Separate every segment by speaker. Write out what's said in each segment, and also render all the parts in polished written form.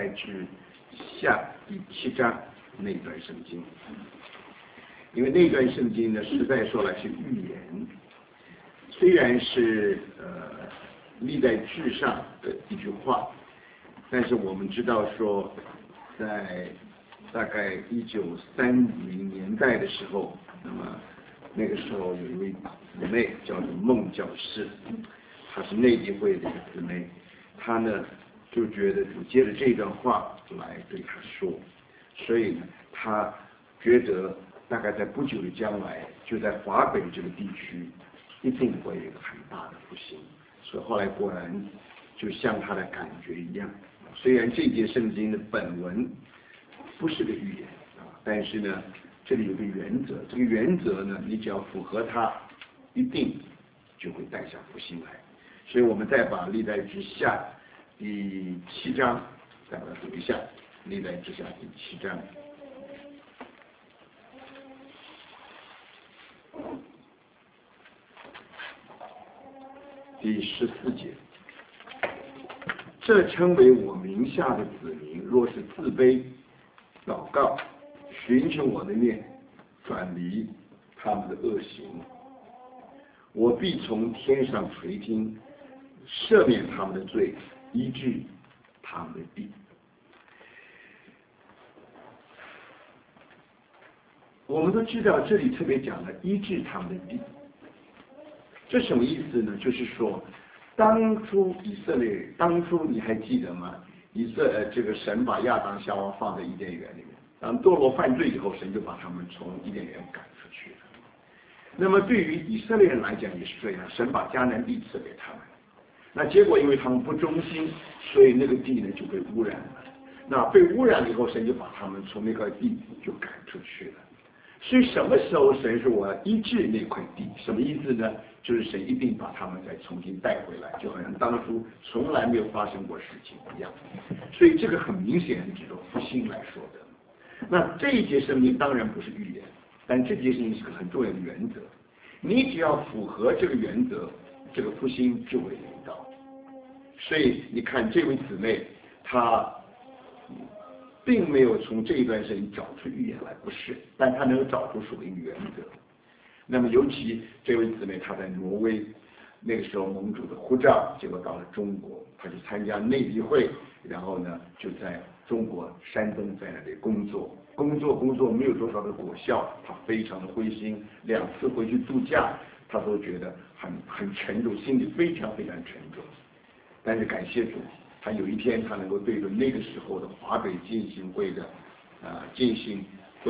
Speaker 1: 代志下第7章那段圣经，因为那段圣经呢，实在说来是预言，虽然是历代志上的一句话，但是我们知道说，在大概1930年代的时候，那么那个时候有一位姊妹叫做孟教士，她是内地会的一个姊妹，她呢就觉得主借着这段话来对她说，所以呢她觉得大概在不久的将来，就在华北这个地区一定会有一个很大的复兴。所以后来果然就像他的感觉一样，虽然这节圣经的本文不是个预言但是呢这里有个原则，这个原则呢你只要符合它，一定就会带下复兴来。所以我们再把历代志下第7章再把它读一下，历代志下第7章第14节，这称为我名下的子民，若是自卑祷告，寻求我的面，转离他们的恶行，我必从天上垂听，赦免他们的罪，医治他们的地。我们都知道这里特别讲了医治他们的地，这什么意思呢？就是说当初以色列人，当初你还记得吗？这个神把亚当夏娃放在伊甸园里面，当堕落犯罪以后，神就把他们从伊甸园赶出去了。那么对于以色列人来讲也是这样，神把迦南地赐给他们，那结果因为他们不忠心，所以那个地呢就被污染了。那被污染了以后，神就把他们从那块地就赶出去了。所以什么时候神说我要医治那块地？什么意思呢？就是神一定把他们再重新带回来，就好像当初从来没有发生过事情一样。所以这个很明显是指着复兴来说的。那这一节圣经当然不是预言，但这节圣经是个很重要的原则。你只要符合这个原则，这个复兴就会临到。所以你看这位姊妹，她并没有从这一段圣经找出预言来，不是，但她能够找出属灵原则。那么尤其这位姊妹她在挪威，那个时候盟主的呼召，结果到了中国，她去参加内地会，然后呢就在中国山东在那里工作没有多少的果效，她非常的灰心，2次回去度假，她都觉得很沉重，心里非常非常沉重。但是感谢主，他有一天他能够对着那个时候的华北浸信会的浸信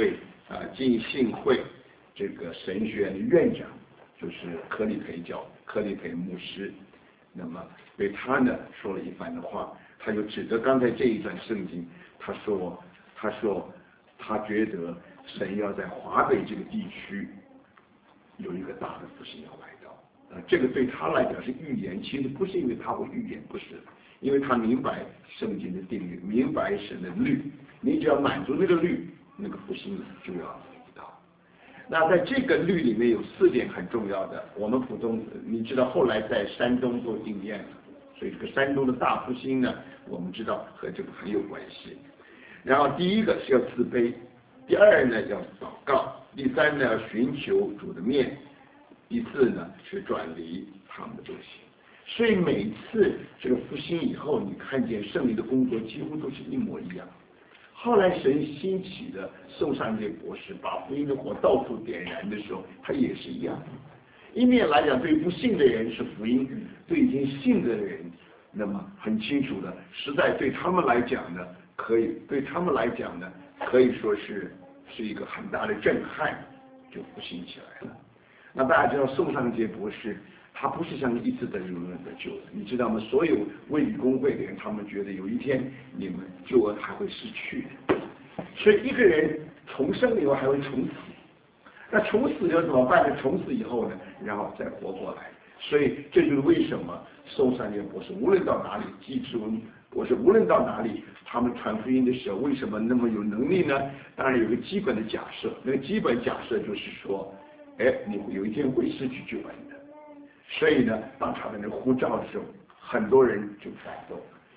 Speaker 1: 会这个神学院的院长，就是柯立培牧师，那么对他呢说了一番的话，他就指着刚才这一段圣经，他说他觉得神要在华北这个地区有一个大的复兴要来到。这个对他来讲是预言，其实不是因为他会预言，不是，因为他明白圣经的定律，明白神的律，你只要满足那个律，那个复兴就要临到。那在这个律里面有4点很重要的，我们普通你知道后来在山东都应验了，所以这个山东的大复兴呢，我们知道和这个很有关系。然后第一个是要自卑，第2呢要祷告，第3呢要寻求主的面，第4呢是转离他们的恶行。所以每次这个复兴以后，你看见圣灵的工作几乎都是一模一样。后来神兴起的宋尚节博士把福音的火到处点燃的时候，他也是一样。一面来讲，对不信的人是福音，对已经信的人，那么很清楚的，实在对他们来讲呢，可以说是一个很大的震撼，就复兴起来了。那大家知道宋尚节博士，他不是像一次得救永远得救的，你知道吗？所有卫理公会的人，他们觉得有一天你们救恩还会失去的。所以一个人重生了以后还会重死，那重死又怎么办呢？重死以后呢，然后再活过来。所以这就是为什么宋尚节博士无论到哪里，季志文博士无论到哪里，他们传福音的时候为什么那么有能力呢？当然有个基本的假设，那个基本假设就是说，你有一天会失去救恩的。所以呢，当他们的呼召的时候，很多人就感动。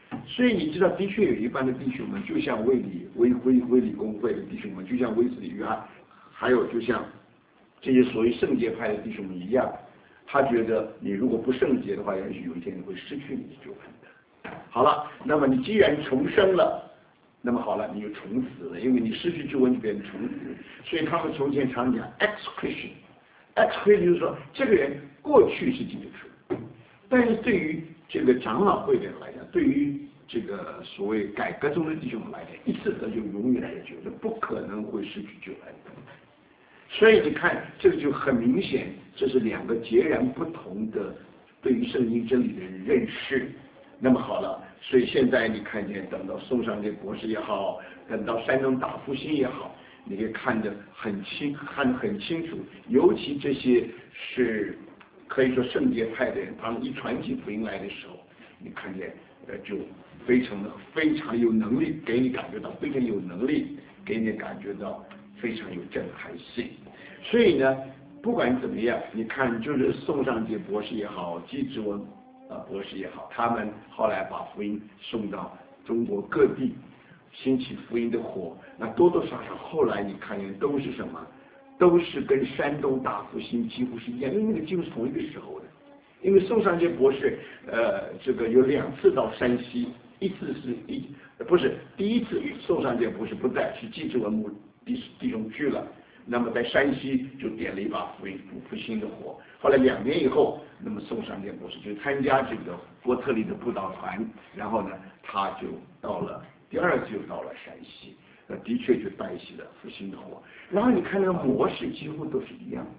Speaker 1: 所以你知道，的确有一般的弟兄们，就像卫理公会的弟兄们，就像威斯理约翰，还有就像这些所谓圣洁派的弟兄们一样，他觉得你如果不圣洁的话，也许有一天你会失去你的救恩的。好了，那么你既然重生了，那么好了，你就重死了，因为你失去救恩就变成重死。所以他们从前常讲 ex Christian，ex Christian 就是说这个人过去是基督徒，但是对于这个长老会的人来讲，对于这个所谓改革中的弟兄们来讲，一次得救永远得救，这不可能会失去救恩的。所以你看，这个就很明显，这是两个截然不同的对于圣经真理的认识。那么好了，所以现在你看见，等到宋尚节博士也好，等到山东大复兴也好，你可以看得很清楚，尤其这些是可以说圣洁派的人，他们一传起福音来的时候，你看见就非常有能力，给你感觉到非常有能力，给你感觉到非常有震撼性。所以呢，不管怎么样，你看就是宋尚节博士也好，季志文博士也好，他们后来把福音送到中国各地，兴起福音的火，那多多少少后来你看见都是什么？都是跟山东大复兴几乎是一样，因为那个几乎是同一个时候的。因为宋尚节博士这个有2次到山西，一次是第一次宋尚节博士不在，是季志文弟兄去了。那么在山西就点了一把复兴的火。后来2年以后，那么宋尚节博士就参加这个波特利的布道团，然后呢，他就第2次又到了山西，的确就带起了复兴的火。然后你看那个模式几乎都是一样，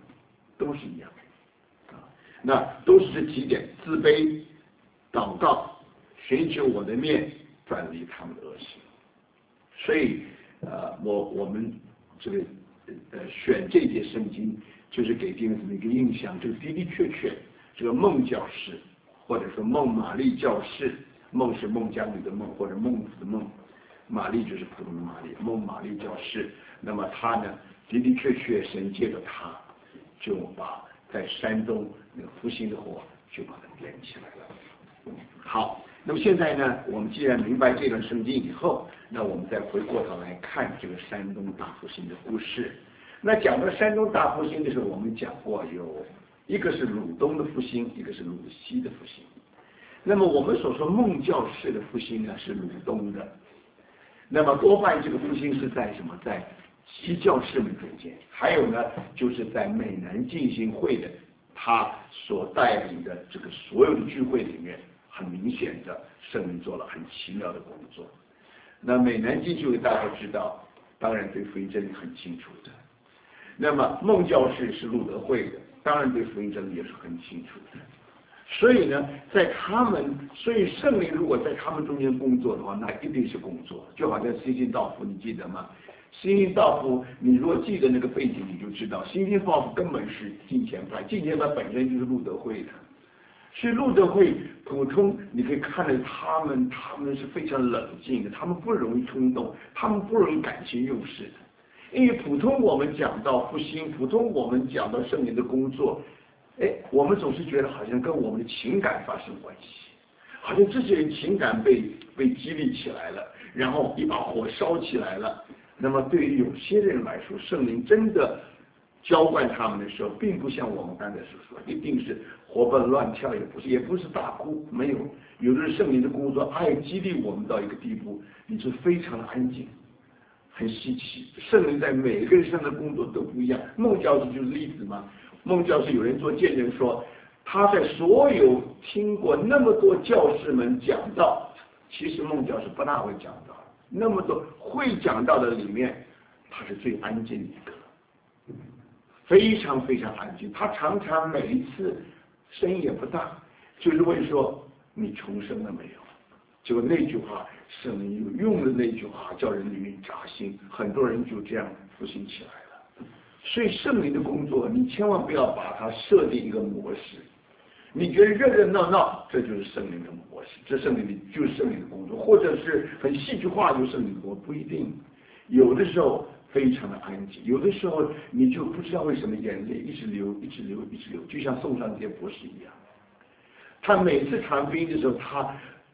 Speaker 1: 那都是这几点：自卑、祷告、寻求我的面，转离他们的恶行。所以我们这个选这节圣经，就是给弟兄姊妹一个印象，这个的的确确，这个孟教士或者说孟玛利教士，孟是孟姜女的孟，或者孟子的孟，玛丽就是普通的玛丽，孟玛利教士。那么他呢，的的确确神借着他，就把在山东那个复兴的火就把它点起来了。好，那么现在呢，我们既然明白这段圣经以后，那我们再回过头来看这个山东大复兴的故事。那讲到山东大复兴的时候，我们讲过有一个是鲁东的复兴，一个是鲁西的复兴。那么我们所说孟教士的复兴呢，是鲁东的。那么多半这个复兴是在什么？在西教士们中间，还有呢，就是在美南浸信会的他所带领的这个所有的聚会里面，很明显的圣灵做了很奇妙的工作。那美南浸信会大家都知道，当然对福音真理很清楚的。那么孟教士是路德会的，当然对福音真理也是很清楚的。所以呢，所以圣灵如果在他们中间工作的话，那一定是工作。就好像新兴道夫，你记得吗？新兴道夫，你如果记得那个背景，你就知道新兴道夫根本是敬虔派，敬虔派本身就是路德会的。所以路德会普通，你可以看到他们是非常冷静的，他们不容易冲动，他们不容易感情用事的。因为普通我们讲到复兴，普通我们讲到圣灵的工作，我们总是觉得好像跟我们的情感发生关系，好像这些人情感被激励起来了，然后一把火烧起来了。那么对于有些人来说，圣灵真的浇灌他们的时候，并不像我们刚才所说，一定是活蹦乱跳，也不是大哭，没有。有的是圣灵的工作，爱激励我们到一个地步，你是非常的安静，很稀奇。圣灵在每个人身上的工作都不一样。孟教士就是例子嘛。孟教士有人做见证说，他在所有听过那么多教士们讲道，其实孟教士不大会讲道，那么多会讲道的里面，他是最安静的一个，非常非常安静。他常常每一次声音也不大，就是会说你重生了没有？结果那句话，圣灵用的那句话叫人里面扎心，很多人就这样复兴起来了。所以圣灵的工作，你千万不要把它设定一个模式。你觉得热热闹闹，这就是圣灵的模式，这就是圣灵的工作，或者是很戏剧化就是圣灵的工作，不一定。有的时候非常的安静，有的时候你就不知道为什么眼泪一直流，就像宋尚节博士一样。他每次传福音的时候，他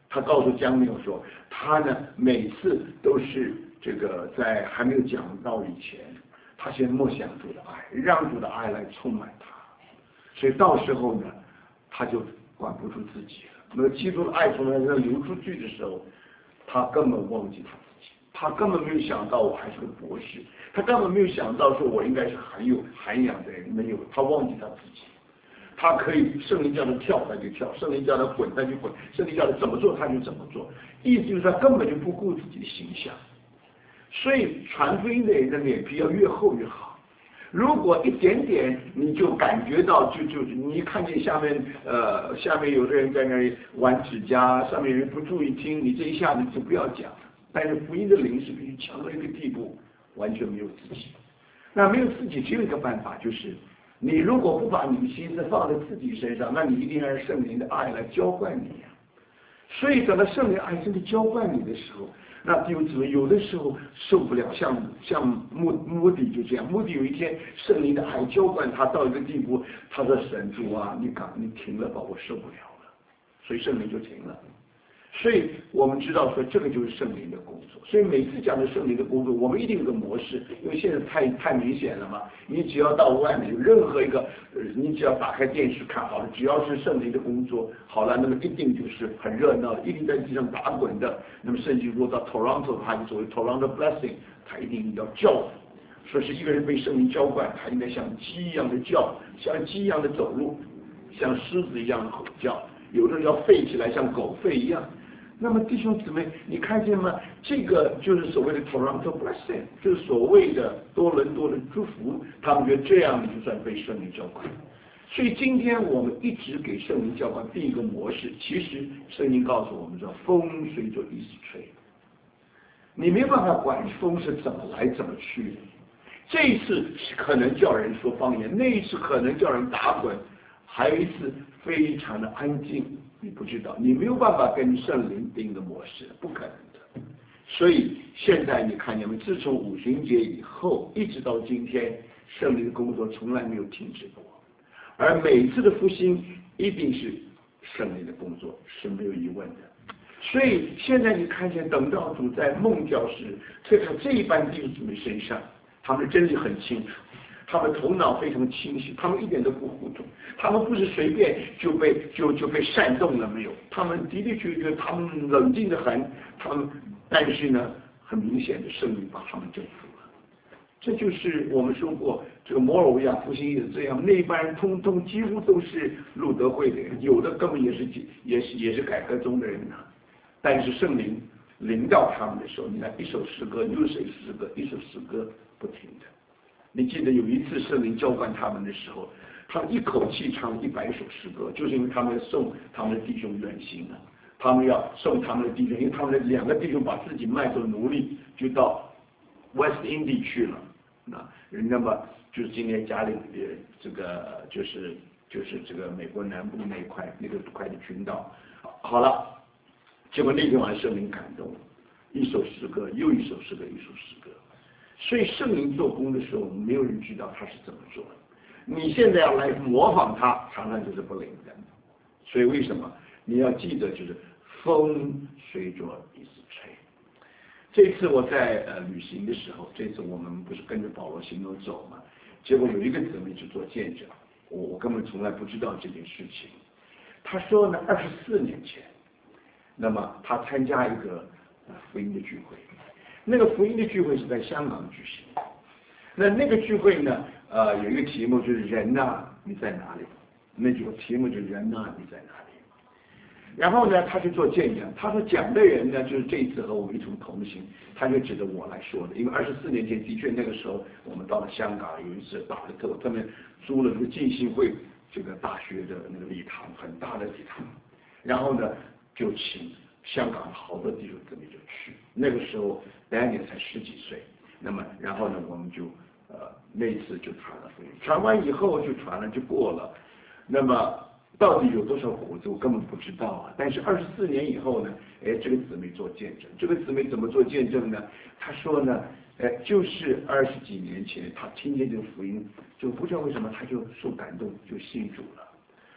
Speaker 1: 他告诉江缪说，他呢每次都是这个在还没有讲道以前，他先默想主的爱，让主的爱来充满他，所以到时候呢，他就管不住自己了。那么基督的爱从他身上流出去的时候，他根本忘记他自己，他根本没有想到我还是个博士，他根本没有想到说我应该是很有涵养的人，没有，他忘记他自己。他可以圣灵叫他跳他就跳，圣灵叫他滚他就滚，圣灵叫他怎么做他就怎么做，意思就是他根本就不顾自己的形象。所以传福音的人的脸皮要越厚越好。如果一点点你就感觉到就你一看见下面有的人在那里玩指甲，上面人不注意听，你这一下子就不要讲。但是福音的灵是必须强到一个地步，完全没有自己。那没有自己只有一个办法，就是你如果不把你的心思放在自己身上，那你一定要让圣灵的爱来浇灌你呀。所以等到圣灵爱真的浇灌你的时候，那弟兄姊妹有的时候受不了，像穆迪就这样，穆迪有一天圣灵的爱浇灌他到一个地步，他说神主啊，你停了吧，我受不了了，所以圣灵就停了。所以我们知道说这个就是圣灵的工作，所以每次讲的圣灵的工作，我们一定有个模式，因为现在太明显了嘛。你只要到外面有任何一个，你只要打开电视看好了，只要是圣灵的工作，好了，那么一定就是很热闹，一定在地上打滚的。那么甚至说到 Toronto， 它所谓 Toronto Blessing， 它一定要叫，说是一个人被圣灵浇灌，他应该像鸡一样的叫，像鸡一样的走路，像狮子一样的吼叫，有的人要吠起来像狗吠一样。那么弟兄姊妹，你看见吗？这个就是所谓的 Toronto Blessing， 就是所谓的多伦多的祝福。他们觉得这样就算被圣灵浇灌。所以今天我们一直给圣灵浇灌第一个模式，其实圣经告诉我们说，风随着意思吹，你没有办法管风是怎么来怎么去。这一次可能叫人说方言，那一次可能叫人打滚，还有一次非常的安静。你不知道，你没有办法跟圣灵定的模式，不可能的。所以现在你看见没？自从五旬节以后，一直到今天，圣灵的工作从来没有停止过。而每一次的复兴，一定是圣灵的工作，是没有疑问的。所以现在你看见，等到主在梦教时推在这一班弟兄姊妹身上，他们真理很清楚。他们头脑非常清晰，他们一点都不糊涂，他们不是随便就被煽动了，没有，他们的的确确，他们冷静的很，但是呢，很明显的圣灵把他们征服了。这就是我们说过，这个摩尔维亚复兴也是这样，那班人通通几乎都是路德会的人，有的根本也是改革宗的人呢。但是圣灵临到他们的时候，你看一首诗歌又是诗歌，一首诗歌不停的。你记得有一次圣灵浇灌他们的时候，他们一口气唱了100首诗歌，就是因为他们要送他们的弟兄远行了，他们要送他们的弟兄，因为他们的2个弟兄把自己卖做奴隶，就到 West Indies 去了。那么就是今天加利这个就是这个美国南部那一块的群岛。好了，结果那天晚上圣灵感动，一首诗歌又一首诗歌，一首诗歌。所以圣灵做工的时候，没有人知道他是怎么做的。你现在要来模仿他，常常就是不灵的。所以为什么你要记得，就是风随着意思吹。这次我在旅行的时候，这次我们不是跟着保罗行动走嘛，结果有一个姊妹去做见证，我根本从来不知道这件事情。他说呢，24年前，那么他参加一个福音的聚会。那个福音的聚会是在香港举行，那个聚会呢，有一个题目就是人呐，你在哪里？那句题目就是人呐，你在哪里？然后呢，他去做见证，他说讲的人呢，就是这一次和我们一同同行，他就指着我来说的，因为24年前的确那个时候我们到了香港，有一次打了特，他们租了这个浸信会这个大学的那个礼堂，很大的礼堂，然后呢就请香港好多弟兄姊妹就去，那个时候Daniel才10几岁，那么然后呢我们就那一次就传了福音，传完以后就传了就过了，那么到底有多少胡子我根本不知道啊。但是24年以后呢，这个姊妹做见证，这个姊妹怎么做见证呢？她说呢，就是20几年前她听见这个福音，就不知道为什么她就受感动就信主了。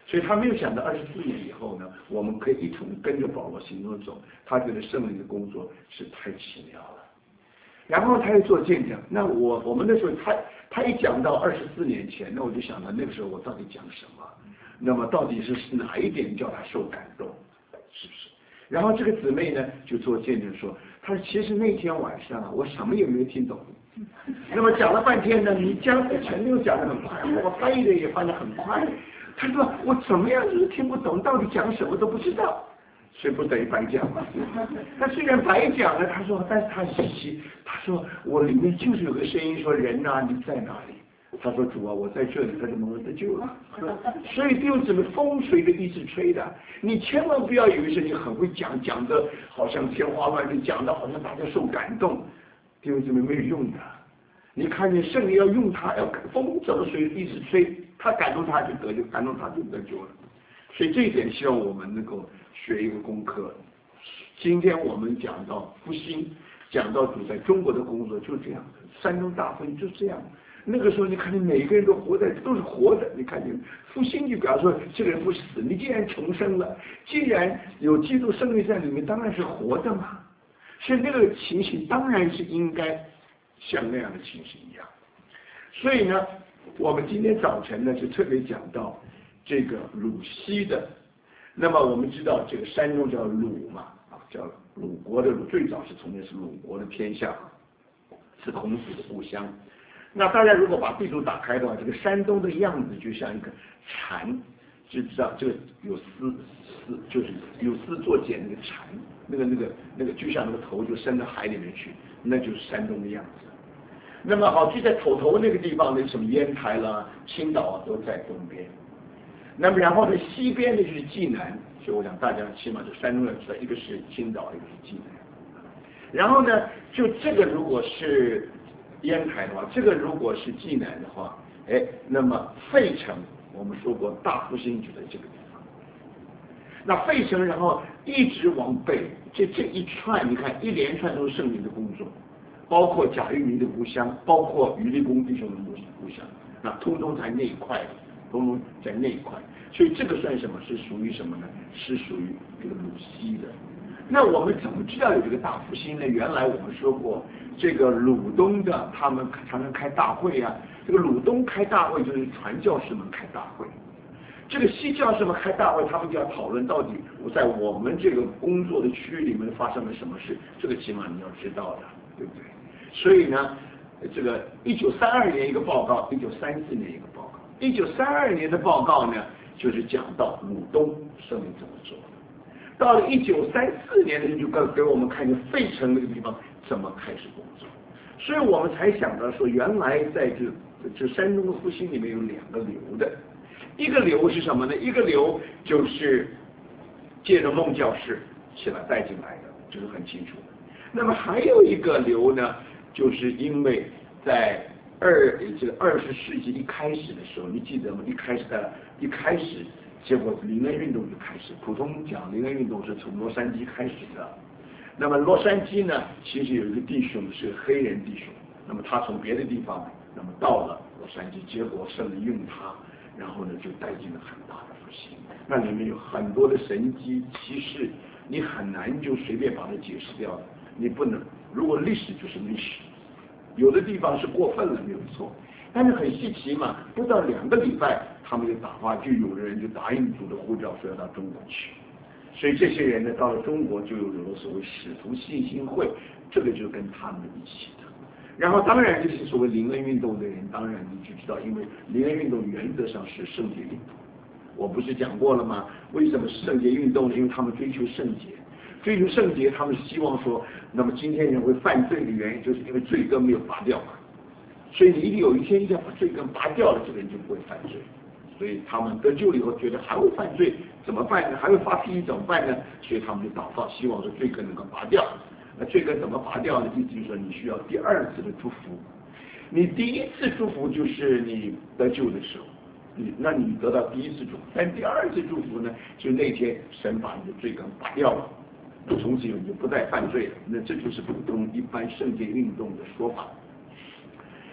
Speaker 1: 所以他没有想到24年以后呢，我们可以一同跟着保罗行动走。他觉得圣灵的工作是太奇妙了。然后他又做见证。那我们那时候他一讲到24年前，那我就想到那个时候我到底讲什么？那么到底是哪一点叫他受感动？是不是？然后这个姊妹呢就做见证说，她说其实那天晚上啊，我什么也没有听懂。那么讲了半天呢，你讲全都讲得很快，我翻译的也翻得很快。他说我怎么样就是听不懂，到底讲什么都不知道，所以不等于白讲嘛。他虽然白讲了，他说，但是他稀奇，他说我里面就是有个声音说人啊你在哪里？他说主啊我在这里，他就蒙了得救了。所以弟兄姊妹，风随着意志吹的，你千万不要以为是你很会讲，讲的好像天花乱坠，讲的好像大家受感动，弟兄姊妹没有用的。你看见圣灵要用它，要风怎么随意志吹，他感动他就得救，感动他就得救了。所以这一点希望我们能够学一个功课。今天我们讲到复兴，讲到主在中国的工作，就这样，山东大复兴就这样。那个时候你看见每个人都是活的，你看见复兴就表示说这个人不死，你既然重生了，既然有基督生命在里面，当然是活的嘛。所以那个情形当然是应该像那样的情形一样。所以呢，我们今天早晨呢就特别讲到这个鲁西的。那么我们知道这个山东叫鲁嘛，叫鲁国的鲁，最早是从前是鲁国的天下，是孔子的故乡。那大家如果把地图打开的话，这个山东的样子就像一个蝉，就知道这个有丝就是有丝作茧那个蝉，那个就像那个头就伸到海里面去，那就是山东的样子。那么好，就在头那个地方呢，什么烟台啦、青岛啊都在东边。那么然后呢，西边呢就是济南，所以我想大家起码这山东要知道，一个是青岛，一个是济南。然后呢，就这个如果是烟台的话，这个如果是济南的话，那么费城我们说过大复兴就在这个地方。那费城然后一直往北，这一串你看一连串都是圣灵的工作，包括贾玉明的故乡，包括余立功弟兄的故乡，那通通在那一块，通通在那一块。所以这个算什么？是属于什么呢？是属于这个鲁西的。那我们怎么知道有这个大复兴呢？原来我们说过，这个鲁东的他们常常开大会啊，这个鲁东开大会就是传教士们开大会，这个西教士们开大会，他们就要讨论到底在我们这个工作的区域里面发生了什么事，这个起码你要知道的，对不对？所以呢，这个1932年一个报告，1934年一个报告。1932年的报告呢，就是讲到鲁东圣灵怎么做。到了1934年呢，就给我们看见费城那个地方怎么开始工作。所以我们才想到说，原来在这山东的复兴里面有两个流的。一个流是什么呢？一个流就是借着孟教士起来带进来的，这是很清楚的。那么还有一个流呢，就是因为在这个20世纪一开始的时候，你记得吗？一开始，结果灵恩运动就开始。普通讲灵恩运动是从洛杉矶开始的。那么洛杉矶呢，其实有一个弟兄是个黑人弟兄，那么他从别的地方，那么到了洛杉矶，结果圣灵用他，然后呢就带进了很大的复兴。那里面有很多的神迹奇事，你很难就随便把它解释掉的。你不能，如果历史就是历史，有的地方是过分了没有错，但是很稀奇嘛，不到2个礼拜，他们就有的人就答应主的呼召，说要到中国去。所以这些人呢，到了中国就有了所谓使徒信心会，这个就跟他们一起的。然后当然就是所谓灵恩运动的人，当然你就知道，因为灵恩运动原则上是圣洁运动。我不是讲过了吗？为什么是圣洁运动呢？因为他们追求圣洁。追求圣洁，他们希望说，那么今天人会犯罪的原因，就是因为罪根没有拔掉嘛。所以你一定有一天一定要把罪根拔掉了，这个人就不会犯罪。所以他们得救了以后，觉得还会犯罪，怎么办呢？还会发脾气怎么办呢？所以他们就祷告，希望说罪根能够拔掉。那罪根怎么拔掉呢？意思就是说，你需要第2次的祝福。你第1次祝福就是你得救的时候，那你得到第1次祝福，但第2次祝福呢，就那天神把你的罪根拔掉了。从此以后你就不再犯罪了，那这就是普通一般圣洁运动的说法。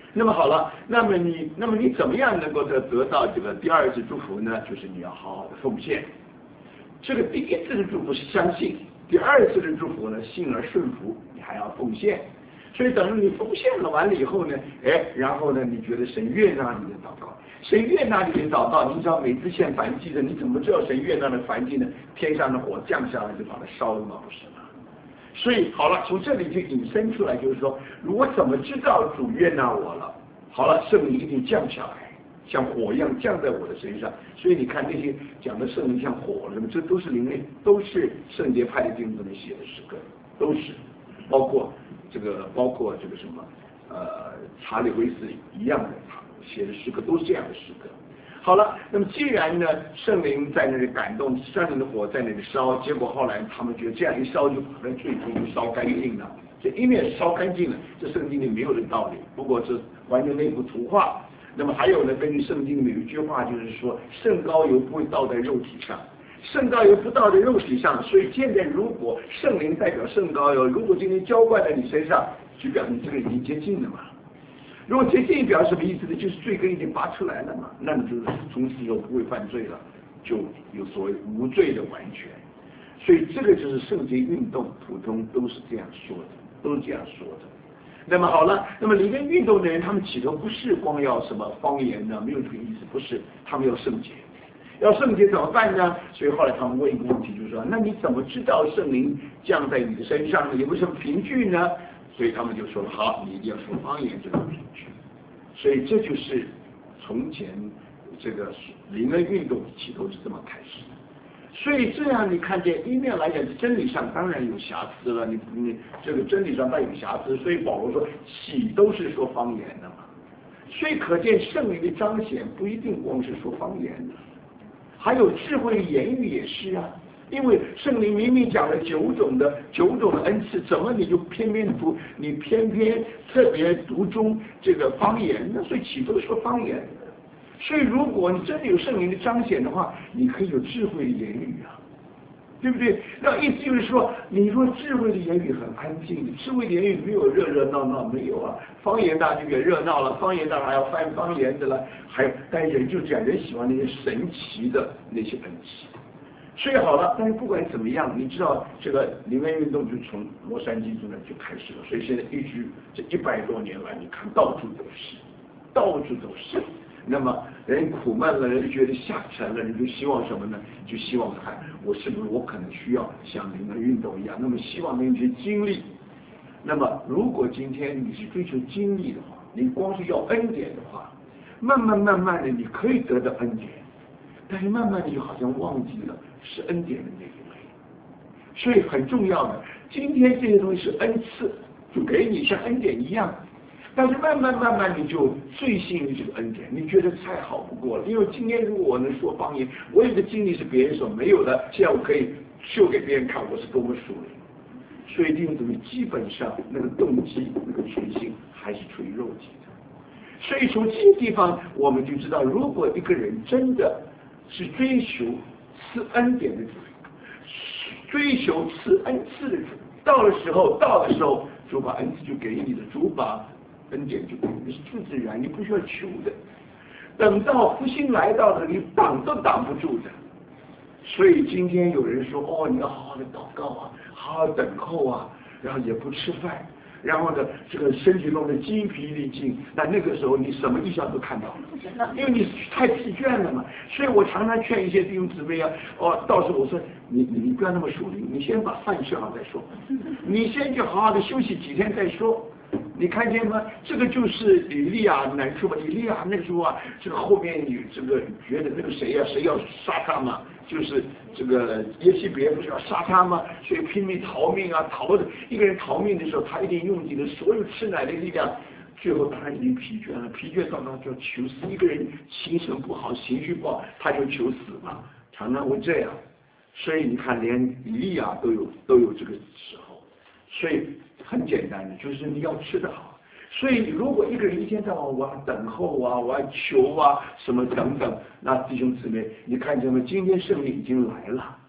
Speaker 1: 那么好了，那么你怎么样能够得到这个第二次祝福呢？就是你要好好的奉献。这个第一次的祝福是相信，第二次的祝福呢，信而顺服，你还要奉献。所以等你奉献了完了以后呢，然后呢，你觉得神悦纳你的祷告，神悦纳你的祷告，你知道每次献燔祭的，你怎么知道神悦纳的燔祭呢？天上的火降下来就把它烧了吗？不是吗？所以好了，从这里就引申出来，就是说，我怎么知道主悦纳我了？好了，圣灵一定降下来，像火一样降在我的身上。所以你看那些讲的圣灵像火什么，这都是灵类，都是圣洁派的弟兄姊妹写的诗歌，都是，包括这个什么查理威斯一样的写的诗歌，都是这样的诗歌。好了，那么既然呢，圣灵在那里感动，圣灵的火在那里烧，结果后来他们觉得这样一烧就把那罪就烧干净了。这一面烧干净了，这圣经里没有的道理，不过是完全内部图画。那么还有呢，根据圣经里面有一句话，就是说圣膏油不会倒在肉体上，圣膏油不倒在肉体上，所以现在如果圣灵代表圣膏油，如果今天浇灌在你身上，就表明这个已经接近了嘛。如果接近表示什么意思呢？就是罪根已经拔出来了嘛，那么就是从此以后不会犯罪了，就有所谓无罪的完全。所以这个就是圣洁运动，普通都是这样说的，都是这样说的。那么好了，那么里面运动的人，他们起头不是光要什么方言呢？没有这个意思，不是，他们要圣洁。要圣洁怎么办呢？所以后来他们问一个问题，就是说，那你怎么知道圣灵降在你的身上呢？有没有什么凭据呢？所以他们就说了，好，你一定要说方言这个凭据。所以这就是从前这个灵恩运动起头是这么开始的。所以这样你看见一面来讲，真理上当然有瑕疵了，你这个真理上带有瑕疵，所以保罗说起都是说方言的嘛。所以可见圣灵的彰显不一定光是说方言的，还有智慧言语也是啊。因为圣灵明明讲了九种的恩赐，怎么你就偏偏特别读中这个方言呢？所以起都说方言。所以如果你真的有圣灵的彰显的话，你可以有智慧的言语啊，对不对？那意思就是说，你说智慧的言语很安静，智慧的言语没有热热闹闹，没有啊。方言大就给热闹了，方言大还要翻方言的了，但人就这样，人喜欢那些神奇的那些恩赐。所以好了，但是不管怎么样，你知道这个灵恩运动就从洛杉矶这呢就开始了，所以现在一直这100多年来，你看到处都是，到处都是。那么人苦闷了，人觉得下沉了，人就希望什么呢？就希望看我是不是我可能需要像灵恩运动一样，那么希望那些经历。那么如果今天你是追求经历的话，你光是要恩典的话，慢慢的你可以得到恩典，但是慢慢的就好像忘记了是恩典的那一位。所以很重要的，今天这些东西是恩赐，就给你像恩典一样。但是慢慢你就醉心于这个恩典，你觉得太好不过了。因为今天如果我能说方言，我有个经历是别人所没有的，现在我可以秀给别人看我是多么属灵。所以弟兄姊妹，基本上那个动机、那个全心还是出于肉体的。所以从这些地方我们就知道，如果一个人真的是追求赐恩典的主，追求赐恩赐的主，到的时候，主把恩赐就给你的，主把恩典就给你，是自然，你不需要求的。等到复兴来到了，你挡都挡不住的。所以今天有人说，哦，你要好好的祷告啊，好好等候啊，然后也不吃饭，然后呢，这个身体弄得筋疲力尽，那个时候你什么异象都看到了，因为你太疲倦了嘛。所以我常常劝一些弟兄姊妹啊，到时候我说你不要那么属灵，你先把饭吃好再说，你先去好好的休息几天再说。你看见吗？这个就是以利亚难处吧？以利亚那个时候啊，这个后面有这个觉得那个谁要杀他嘛？就是这个耶洗别不是要杀他吗？所以拼命逃命啊，一个人逃命的时候，他一定用尽了所有吃奶的力量，最后他已经疲倦了，疲倦到他就求死。一个人精神不好，情绪不好，他就求死嘛，常常会这样。所以你看，连以利亚都有这个时候，所以。很简单的，就是你要吃得好。所以如果一个人一天到晚我要等候啊，我要求啊，什么等等，那弟兄姊妹，你看见没？今天圣灵已经来了，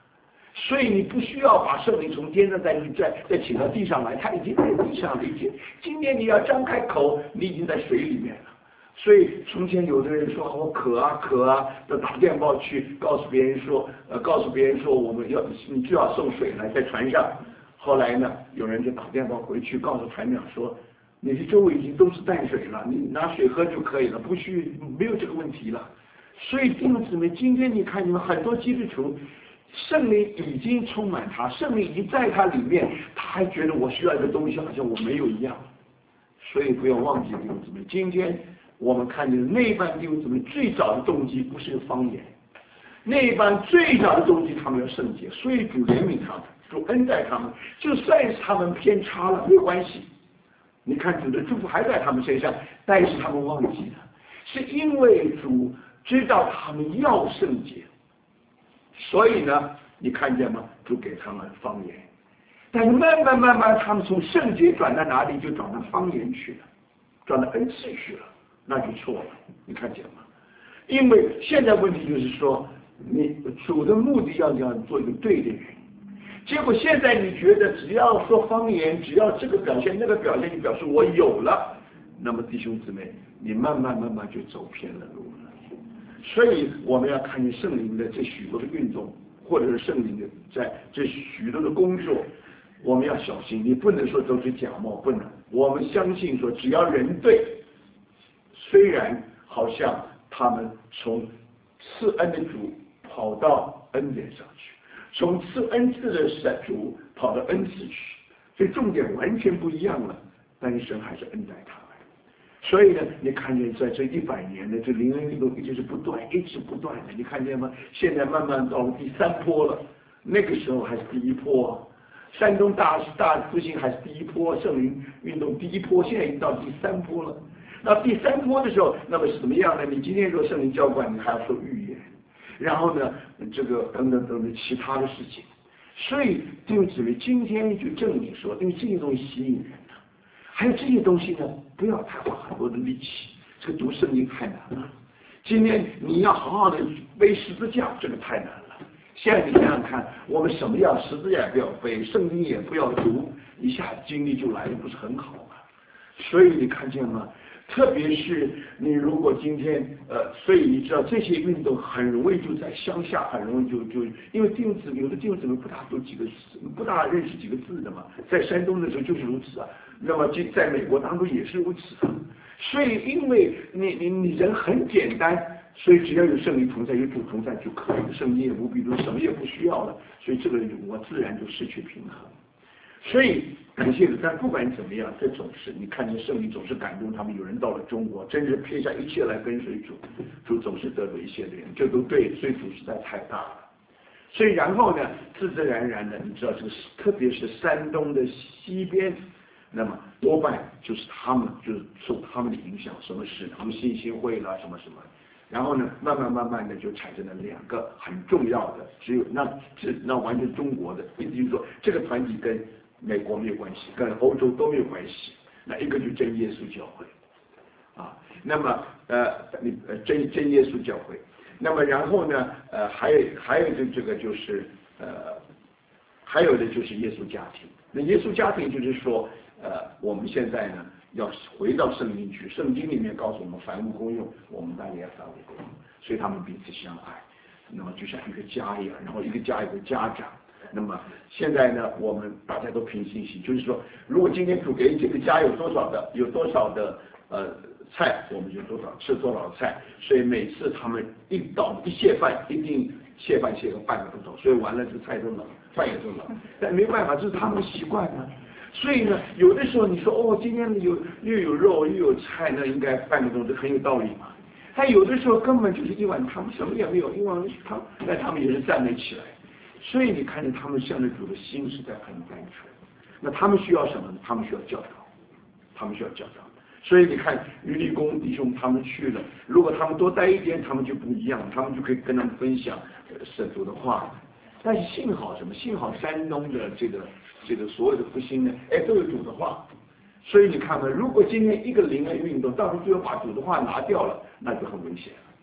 Speaker 1: 所以你不需要把圣灵从天上再请到地上来，他已经在地上了。今天你要张开口，你已经在水里面了。所以从前有的人说我渴啊，要打电报去告诉别人说你最好送水来在船上。后来呢，有人就打电报回去告诉船长说，你的周围已经都是淡水了，你拿水喝就可以了，没有这个问题了。所以弟兄姊妹，今天你看你们很多基督徒，圣灵已经充满他，圣灵已经在他里面，他还觉得我需要一个东西，好像我没有一样。所以不要忘记弟兄姊妹，今天我们看见那一班弟兄姊妹最早的动机不是方言，那一班最早的动机他们要圣洁，所以主怜悯他们，主恩待他们，就算是他们偏差了没有关系。你看主的祝福还在他们身上，但是他们忘记了，是因为主知道他们要圣洁，所以呢，你看见吗？主给他们方言，但是慢慢他们从圣洁转到哪里，就转到方言去了，转到恩赐去了，那就错了。你看见吗？因为现在问题就是说，你主的目的要做一个对的人，结果现在你觉得只要说方言，只要这个表现那个表现，你表示我有了，那么弟兄姊妹，你慢慢就走偏了路了。所以我们要看见圣灵的这许多的运动，或者是圣灵的在这许多的工作，我们要小心，你不能说都是假冒，不能。我们相信说，只要人对，虽然好像他们从赐恩的主跑到恩典上去，从赐恩赐的主跑到恩赐去，所以重点完全不一样了，但是神还是恩待他们。所以呢，你看见在这100年的这灵恩运动一直是不断的，你看见吗？现在慢慢到了第3波了，那个时候还是第1波，山东大复兴还是第1波，圣灵运动第1波，现在已经到第3波了。那第3波的时候，那么是怎么样呢？你今天说圣灵浇灌，你还要说预言，然后呢，这个等等其他的事情。所以弟兄姊妹，今天就证明说，因为这些东西吸引人的，还有这些东西呢，不要太花很多的力气，这个读圣经太难了。今天你要好好的背十字架，这个太难了。现在你想想看，我们什么样十字架也不要背，圣经也不要读，一下精力就来了，不是很好吗？所以你看见吗？特别是你如果今天所以你知道这些运动很容易就在乡下，很容易就因为有的弟兄姊妹不大认识几个字的嘛，在山东的时候就是如此啊，那么在美国当中也是如此啊。所以因为你人很简单，所以只要有圣灵同在，有主同在就可以了，圣经也不必读，什么也不需要了，所以这个我自然就失去平衡。所以感谢主，但不管怎么样，这总是你看见圣灵总是感动他们，有人到了中国，真是撇下一切来跟随主，主总是得着一些的人，这都对，所以主实在太大了。所以然后呢，自自然然的，你知道这个，特别是山东的西边，那么多半就是他们就是受他们的影响，什么使徒信心会啦，什么，然后呢，慢慢的就产生了2个很重要的，只有那完全中国的，意思就是说这个团体跟美国没有关系，跟欧洲都没有关系。那一个就真耶稣教会，啊，那么真耶稣教会，那么然后呢，还有的这个就是还有的就是耶稣家庭。那耶稣家庭就是说，我们现在呢要回到圣经去，圣经里面告诉我们凡物公用，我们当然也凡物公用，所以他们彼此相爱，那么就像一个家一样，然后一个家有个家长。那么现在呢，我们大家都凭信心，就是说，如果今天主给这个家有多少的菜，我们就吃多少菜。所以每次他们一谢饭，一定谢饭谢个半个钟头，所以完了这个菜都冷，饭也都冷。但没办法，这是他们的习惯呢。所以呢，有的时候你说今天又有肉又有菜，那应该半个钟头，很有道理嘛。但有的时候根本就是一碗汤，什么也没有，一碗汤，那他们也是赞美起来。所以你看见他们向着主的心是在很单纯，那他们需要什么呢？他们需要教导，所以你看余立功弟兄他们去了，如果他们多待一天，他们就不一样，他们就可以跟他们分享神主的话。但是幸好什么？幸好山东的这个所有的复兴呢，都有主的话。所以你看看，如果今天一个灵恩运动到时候就要把主的话拿掉了，那就很危险了。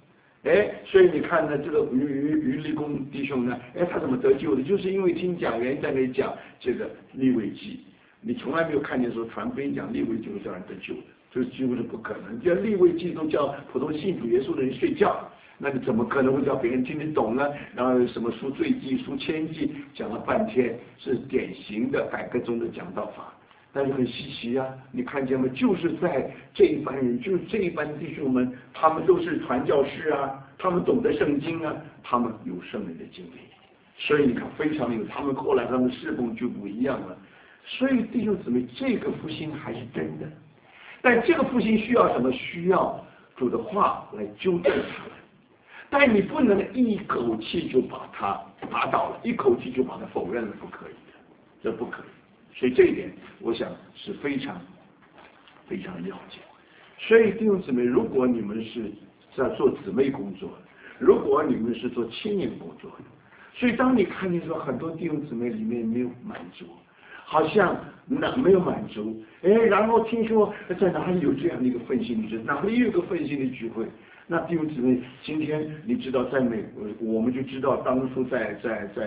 Speaker 1: 所以你看呢，这个于立功弟兄呢，他怎么得救的？就是因为听讲员在那里讲这个利未记，你从来没有看见说传福音讲利未记会叫人得救的，这几乎是不可能。叫利未记都叫普通信主耶稣的人睡觉，那你怎么可能会叫别人听得懂呢？然后什么赎罪记、赎愆记，讲了半天，是典型的改革中的讲道法。但是很稀奇啊，你看见吗？就是在这一班人，就是这一班弟兄们，他们都是传教士啊，他们懂得圣经啊，他们有圣灵的经历，所以你看非常有，他们后来他们侍奉就不一样了。所以弟兄姊妹，这个复兴还是真的，但这个复兴需要什么？需要主的话来纠正他们。但你不能一口气就把它打倒了，一口气就把它否认了，不可以的，这不可以。所以这一点，我想是非常非常了解。所以弟兄姊妹，如果你们是在做姊妹工作，如果你们是做青年工作的，所以当你看见说很多弟兄姊妹里面没有满足，好像没有满足，然后听说在哪里有这样的一个奋兴的聚会，哪里有个奋兴的聚会，那弟兄姊妹，今天你知道在美国，我们就知道当初在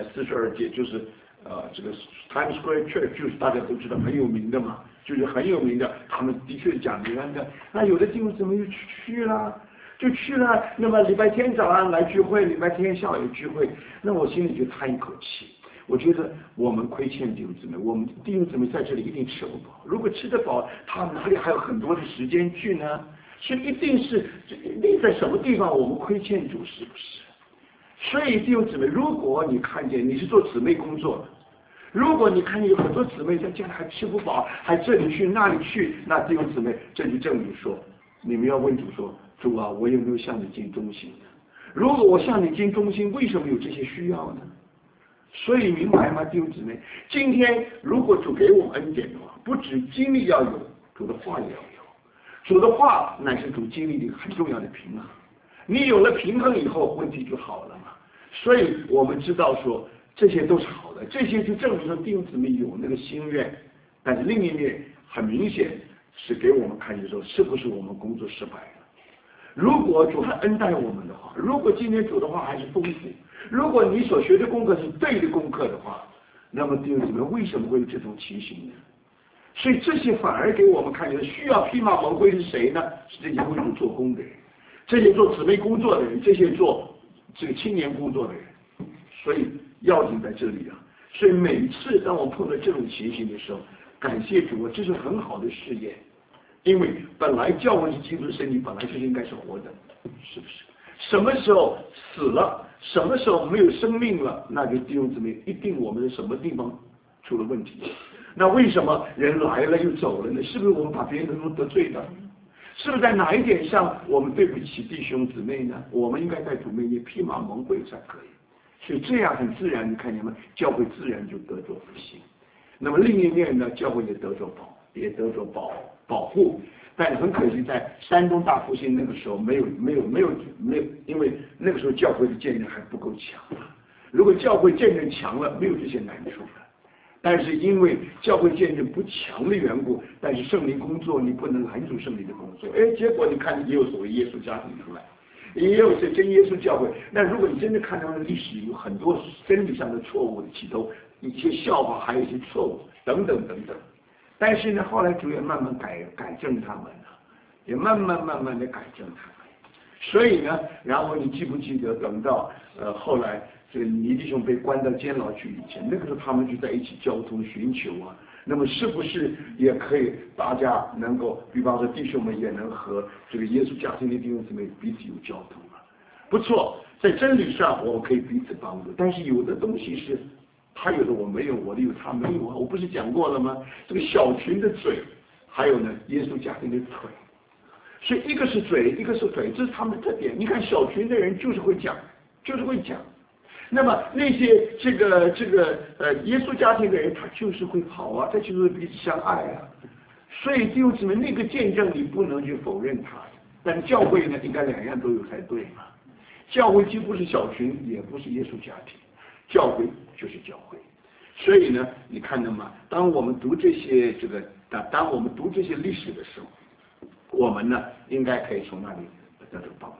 Speaker 1: 42届就是这个 Times Square Church 就是大家都知道很有名的嘛，就是很有名的，他们的确讲原的。那有的弟兄姊妹就去了，那么礼拜天早上来聚会，礼拜天下午聚会，那我心里就叹一口气。我觉得我们亏欠弟兄姊妹，我们弟兄姊妹在这里一定吃不饱。如果吃得饱，他哪里还有很多的时间去呢？所以一定在什么地方我们亏欠主，是不是？所以弟兄姊妹，如果你看见你是做姊妹工作的，如果你看见有很多姊妹在家里还吃不饱，还这里去那里去，那弟兄姊妹，这就证明说，你们要问主说，主啊，我有没有向你尽忠心呢？如果我向你尽忠心，为什么有这些需要呢？所以明白吗，弟兄姊妹？今天如果主给我们恩典的话，不止经历要有，主的话也要有。主的话乃是主经历的很重要的平衡。你有了平衡以后，问题就好了嘛。所以我们知道说这些都是好的，这些就证明说弟兄姊妹有那个心愿。但是另一面很明显是给我们看见说，是不是我们工作失败了？如果主还恩待我们的话，如果今天主的话还是丰富，如果你所学的功课是对的功课的话，那么弟兄姊妹为什么会有这种情形呢？所以这些反而给我们看见需要披麻蒙灰是谁呢？是这些为主做工的人，这些做姊妹工作的人，这些做这个青年工作的人。所以要紧在这里啊！所以每一次当我碰到这种情形的时候，感谢主啊，这是很好的试验。因为本来教会是基督的身体，本来就应该是活的，是不是？什么时候死了，什么时候没有生命了，那就弟兄姊妹，一定我们的什么地方出了问题。那为什么人来了又走了呢？是不是我们把别人都得罪了？是不是在哪一点上我们对不起弟兄姊妹呢？我们应该在主面前披麻蒙灰才可以。所以这样很自然，你看见吗？教会自然就得着复兴。那么另一面呢，教会也得着保护。但很可惜，在山东大复兴那个时候没有，因为那个时候教会的见证还不够强。如果教会见证强了，没有这些难处了。但是因为教会见证不强的缘故，但是圣灵工作你不能拦阻圣灵的工作，结果你看也有所谓耶稣家庭出来，也有些真耶稣教会。那如果你真的看到历史有很多真理上的错误的起头，一些笑话，还有一些错误等等等等。但是呢，后来主也慢慢改正他们了，也慢慢的改正他们。所以呢，然后你记不记得，等到后来这个倪弟兄被关到监牢去以前，那个时候他们就在一起交通寻求啊。那么是不是也可以大家能够，比方说弟兄们也能和这个耶稣家庭的弟兄姊妹彼此有交通啊？不错，在真理上我们可以彼此帮助，但是有的东西是他有的我没有，我的有他没有啊。我不是讲过了吗？这个小群的嘴，还有呢耶稣家庭的腿。所以一个是嘴，一个是腿，这是他们的特点。你看小群的人就是会讲。那么那些这个耶稣家庭的人，他就是会跑啊，他就是彼此相爱啊。所以弟兄姊妹，那个见证你不能去否认他。但教会呢，应该两样都有才对嘛。教会既不是小群，也不是耶稣家庭，教会就是教会。所以呢，你看到吗？当我们读这些当我们读这些历史的时候，我们呢应该可以从那里得到帮助。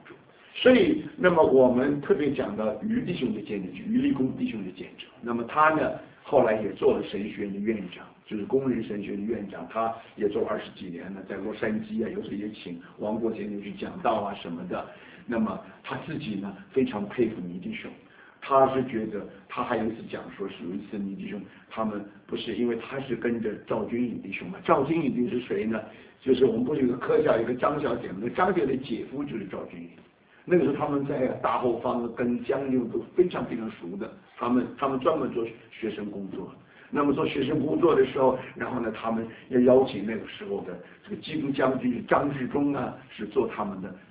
Speaker 1: 所以，那么我们特别讲到于弟兄的见证，于立功弟兄的见证。那么他呢，后来也做了神学院的院长，就是工人神学的院长，他也做20几年了，在洛杉矶啊，有时候也请王国先生去讲道啊什么的。那么他自己呢，非常佩服倪弟兄。他是觉得，他还有一次讲说，是有一次倪弟兄他们不是因为他是跟着赵君颖弟兄嘛，赵君颖弟兄是谁呢？就是我们不是有个科校有个张小姐嘛，那张姐的姐夫就是赵君颖。那个时候他们在大后方跟江六都非常非常熟的，他们专门做学生工作。那么做学生工作的时候，然后呢，他们要邀请那个时候的这个基督将军张治中啊，是做他们的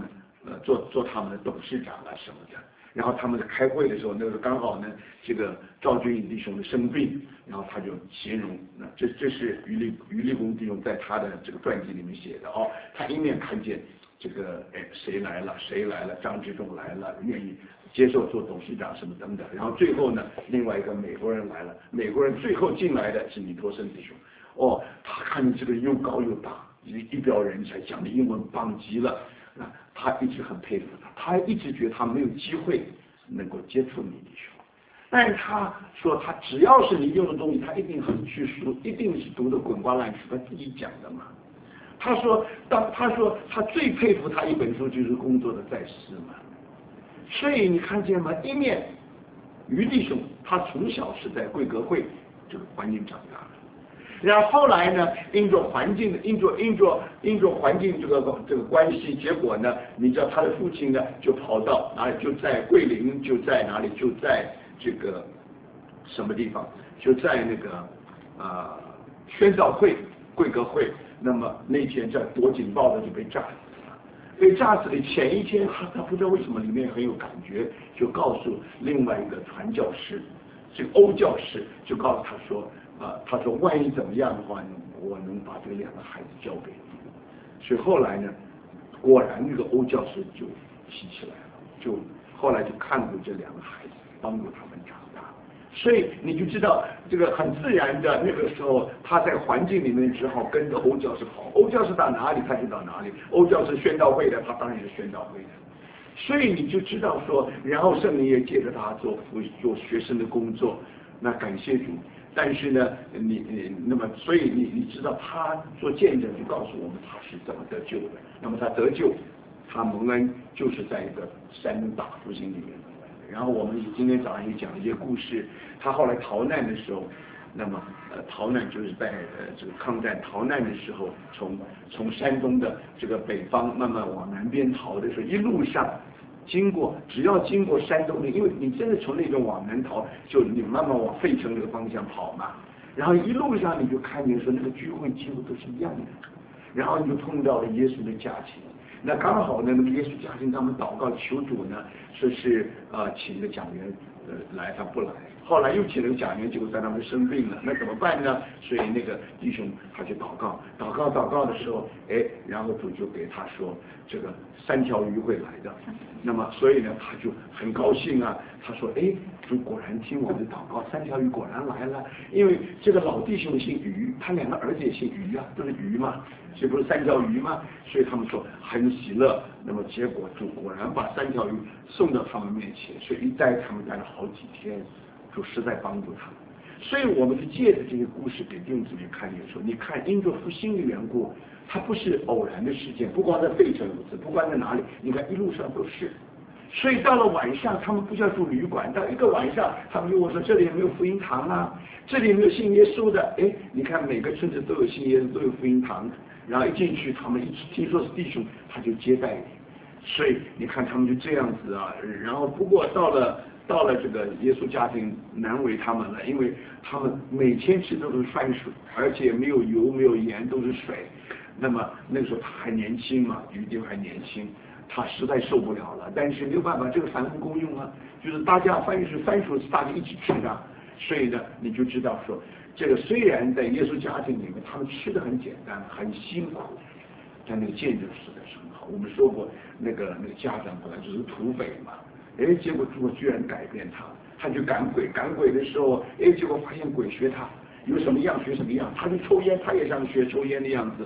Speaker 1: 董事长啊什么的。然后他们在开会的时候，那个刚好呢，这个赵君颖弟兄生病，然后他就形容，那这是于立功弟兄在他的这个传记里面写的哦，他一面看见这个谁来了，张治中来了，愿意接受做董事长什么等等，然后最后呢，另外一个美国人来了，美国人最后进来的是尼托森弟兄，哦，他看见这个人又高又大，一表人才，讲的英文棒极了。他一直很佩服他一直觉得他没有机会能够接触倪弟兄，但是他说他只要是倪弟兄的东西，他一定很去读，一定是读得滚瓜烂熟，他自己讲的嘛。他说他最佩服他一本书就是《工作的在世》嘛。所以你看见吗？一面于弟兄他从小是在贵格会这个环境长大的。然后后来呢，因着环境这个关系，结果呢，你知道他的父亲呢就跑到哪里，就在桂林，就在哪里，就在这个什么地方，就在那个宣道会贵格会。那么那天在夺警报的就被炸死了，被炸死的前一天，他不知道为什么里面很有感觉，就告诉另外一个传教士，这个欧教士就告诉他说。他说万一怎么样的话，我能把这2个孩子交给你。所以后来呢，果然那个欧教师就提起来了，就后来就看顾这2个孩子，帮助他们长大。所以你就知道这个很自然的，那个时候他在环境里面只好跟着欧教师跑，欧教师到哪里他就到哪里，欧教师宣道会的他当然是宣道会的。所以你就知道说，然后圣灵也借着他做学生的工作，那感谢主。但是呢，那么所以你知道他做见证就告诉我们他是怎么得救的。那么他得救，他蒙恩就是在一个山东大复兴里面。然后我们今天早上也讲了一些故事，他后来逃难的时候，那么逃难就是在这个抗战逃难的时候，从山东的这个北方慢慢往南边逃的时候，一路上。只要经过山东的，因为你真的从那边往南逃，就你慢慢往费城这个方向跑嘛，然后一路上你就看见说那个聚会几乎都是一样的，然后你就碰到了耶稣的家庭，那刚好呢，那个耶稣家庭他们祷告求主呢，说是请个讲员来，他不来，后来又请了个讲员，结果在他们生病了，那怎么办呢？所以那个弟兄他就祷告的时候，然后主就给他说这个3条鱼会来的，那么所以呢他就很高兴啊，他说主果然听我的祷告，3条鱼果然来了，因为这个老弟兄姓于，他2个儿子也姓于啊，都是鱼嘛，这不是3条鱼吗？所以他们说很喜乐，那么结果主果然把3条鱼送到他们面前，所以他们待了好几天，主实在帮助他们。所以我们是借着这些故事给弟兄姊妹看见说，你看因着复兴的缘故，它不是偶然的事件，不光在费城如此，不管在哪里，你看一路上都是。所以到了晚上，他们不需要住旅馆，到一个晚上，他们就问说这里有没有福音堂啊？这里有没有信耶稣的？你看每个村子都有信耶稣，都有福音堂。然后一进去，他们一听说是弟兄，他就接待你。所以你看他们就这样子啊。然后不过到了这个耶稣家庭难为他们了，因为他们每天吃都是饭水，而且没有油没有盐，都是水。那么那个时候他还年轻嘛，于弟兄还年轻。他实在受不了了，但是没有办法，这个凡夫公用啊，就是大家番薯是大家一起吃的，所以呢，你就知道说，这个虽然在耶稣家庭里面，他们吃的很简单，很辛苦，但那个见证实在是很好。我们说过，那个家长本来就是土匪嘛，结果主居然改变他去赶鬼的时候，结果发现鬼学他。有什么样学什么样，他就抽烟，他也想学抽烟的样子，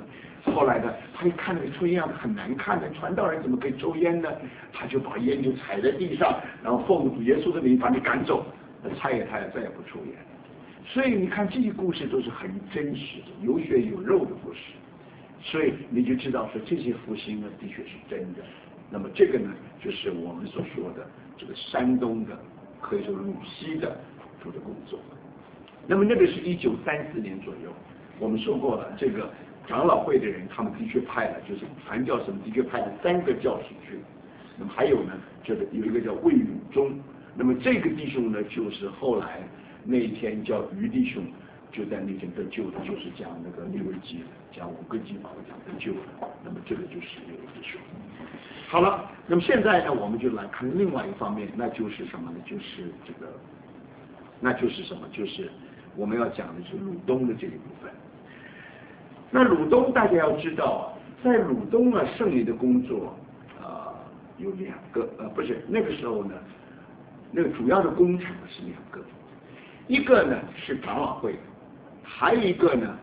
Speaker 1: 后来呢，他一看那个抽烟样子很难看的，传道人怎么可以抽烟呢？他就把烟就踩在地上，然后奉主耶稣的名把你赶走。他也再也不抽烟。所以你看这些故事都是很真实的，有血有肉的故事。所以你就知道说这些复兴呢，的确是真的。那么这个呢，就是我们所说的这个山东的，可以说鲁西的主的工作。那么那个是1934年左右，我们说过了，这个长老会的人，他们的确派了，就是传教士们的确派了3个教士去。那么还有呢，就是有一个叫魏汝忠。那么这个弟兄呢，就是后来那一天叫于弟兄，就在那天得救的，就是讲那个利未记的，讲5个祭宝讲得救的。那么这个就是这个弟兄。好了，那么现在呢，我们就来看另外一方面，那就是什么呢？就是这个，那就是什么？就是我们要讲的是鲁东的这一部分。那鲁东大家要知道啊，在鲁东啊，圣灵的工作有2个，不是那个时候呢。那个主要的工厂是2个，一个呢是长老会，还有一个呢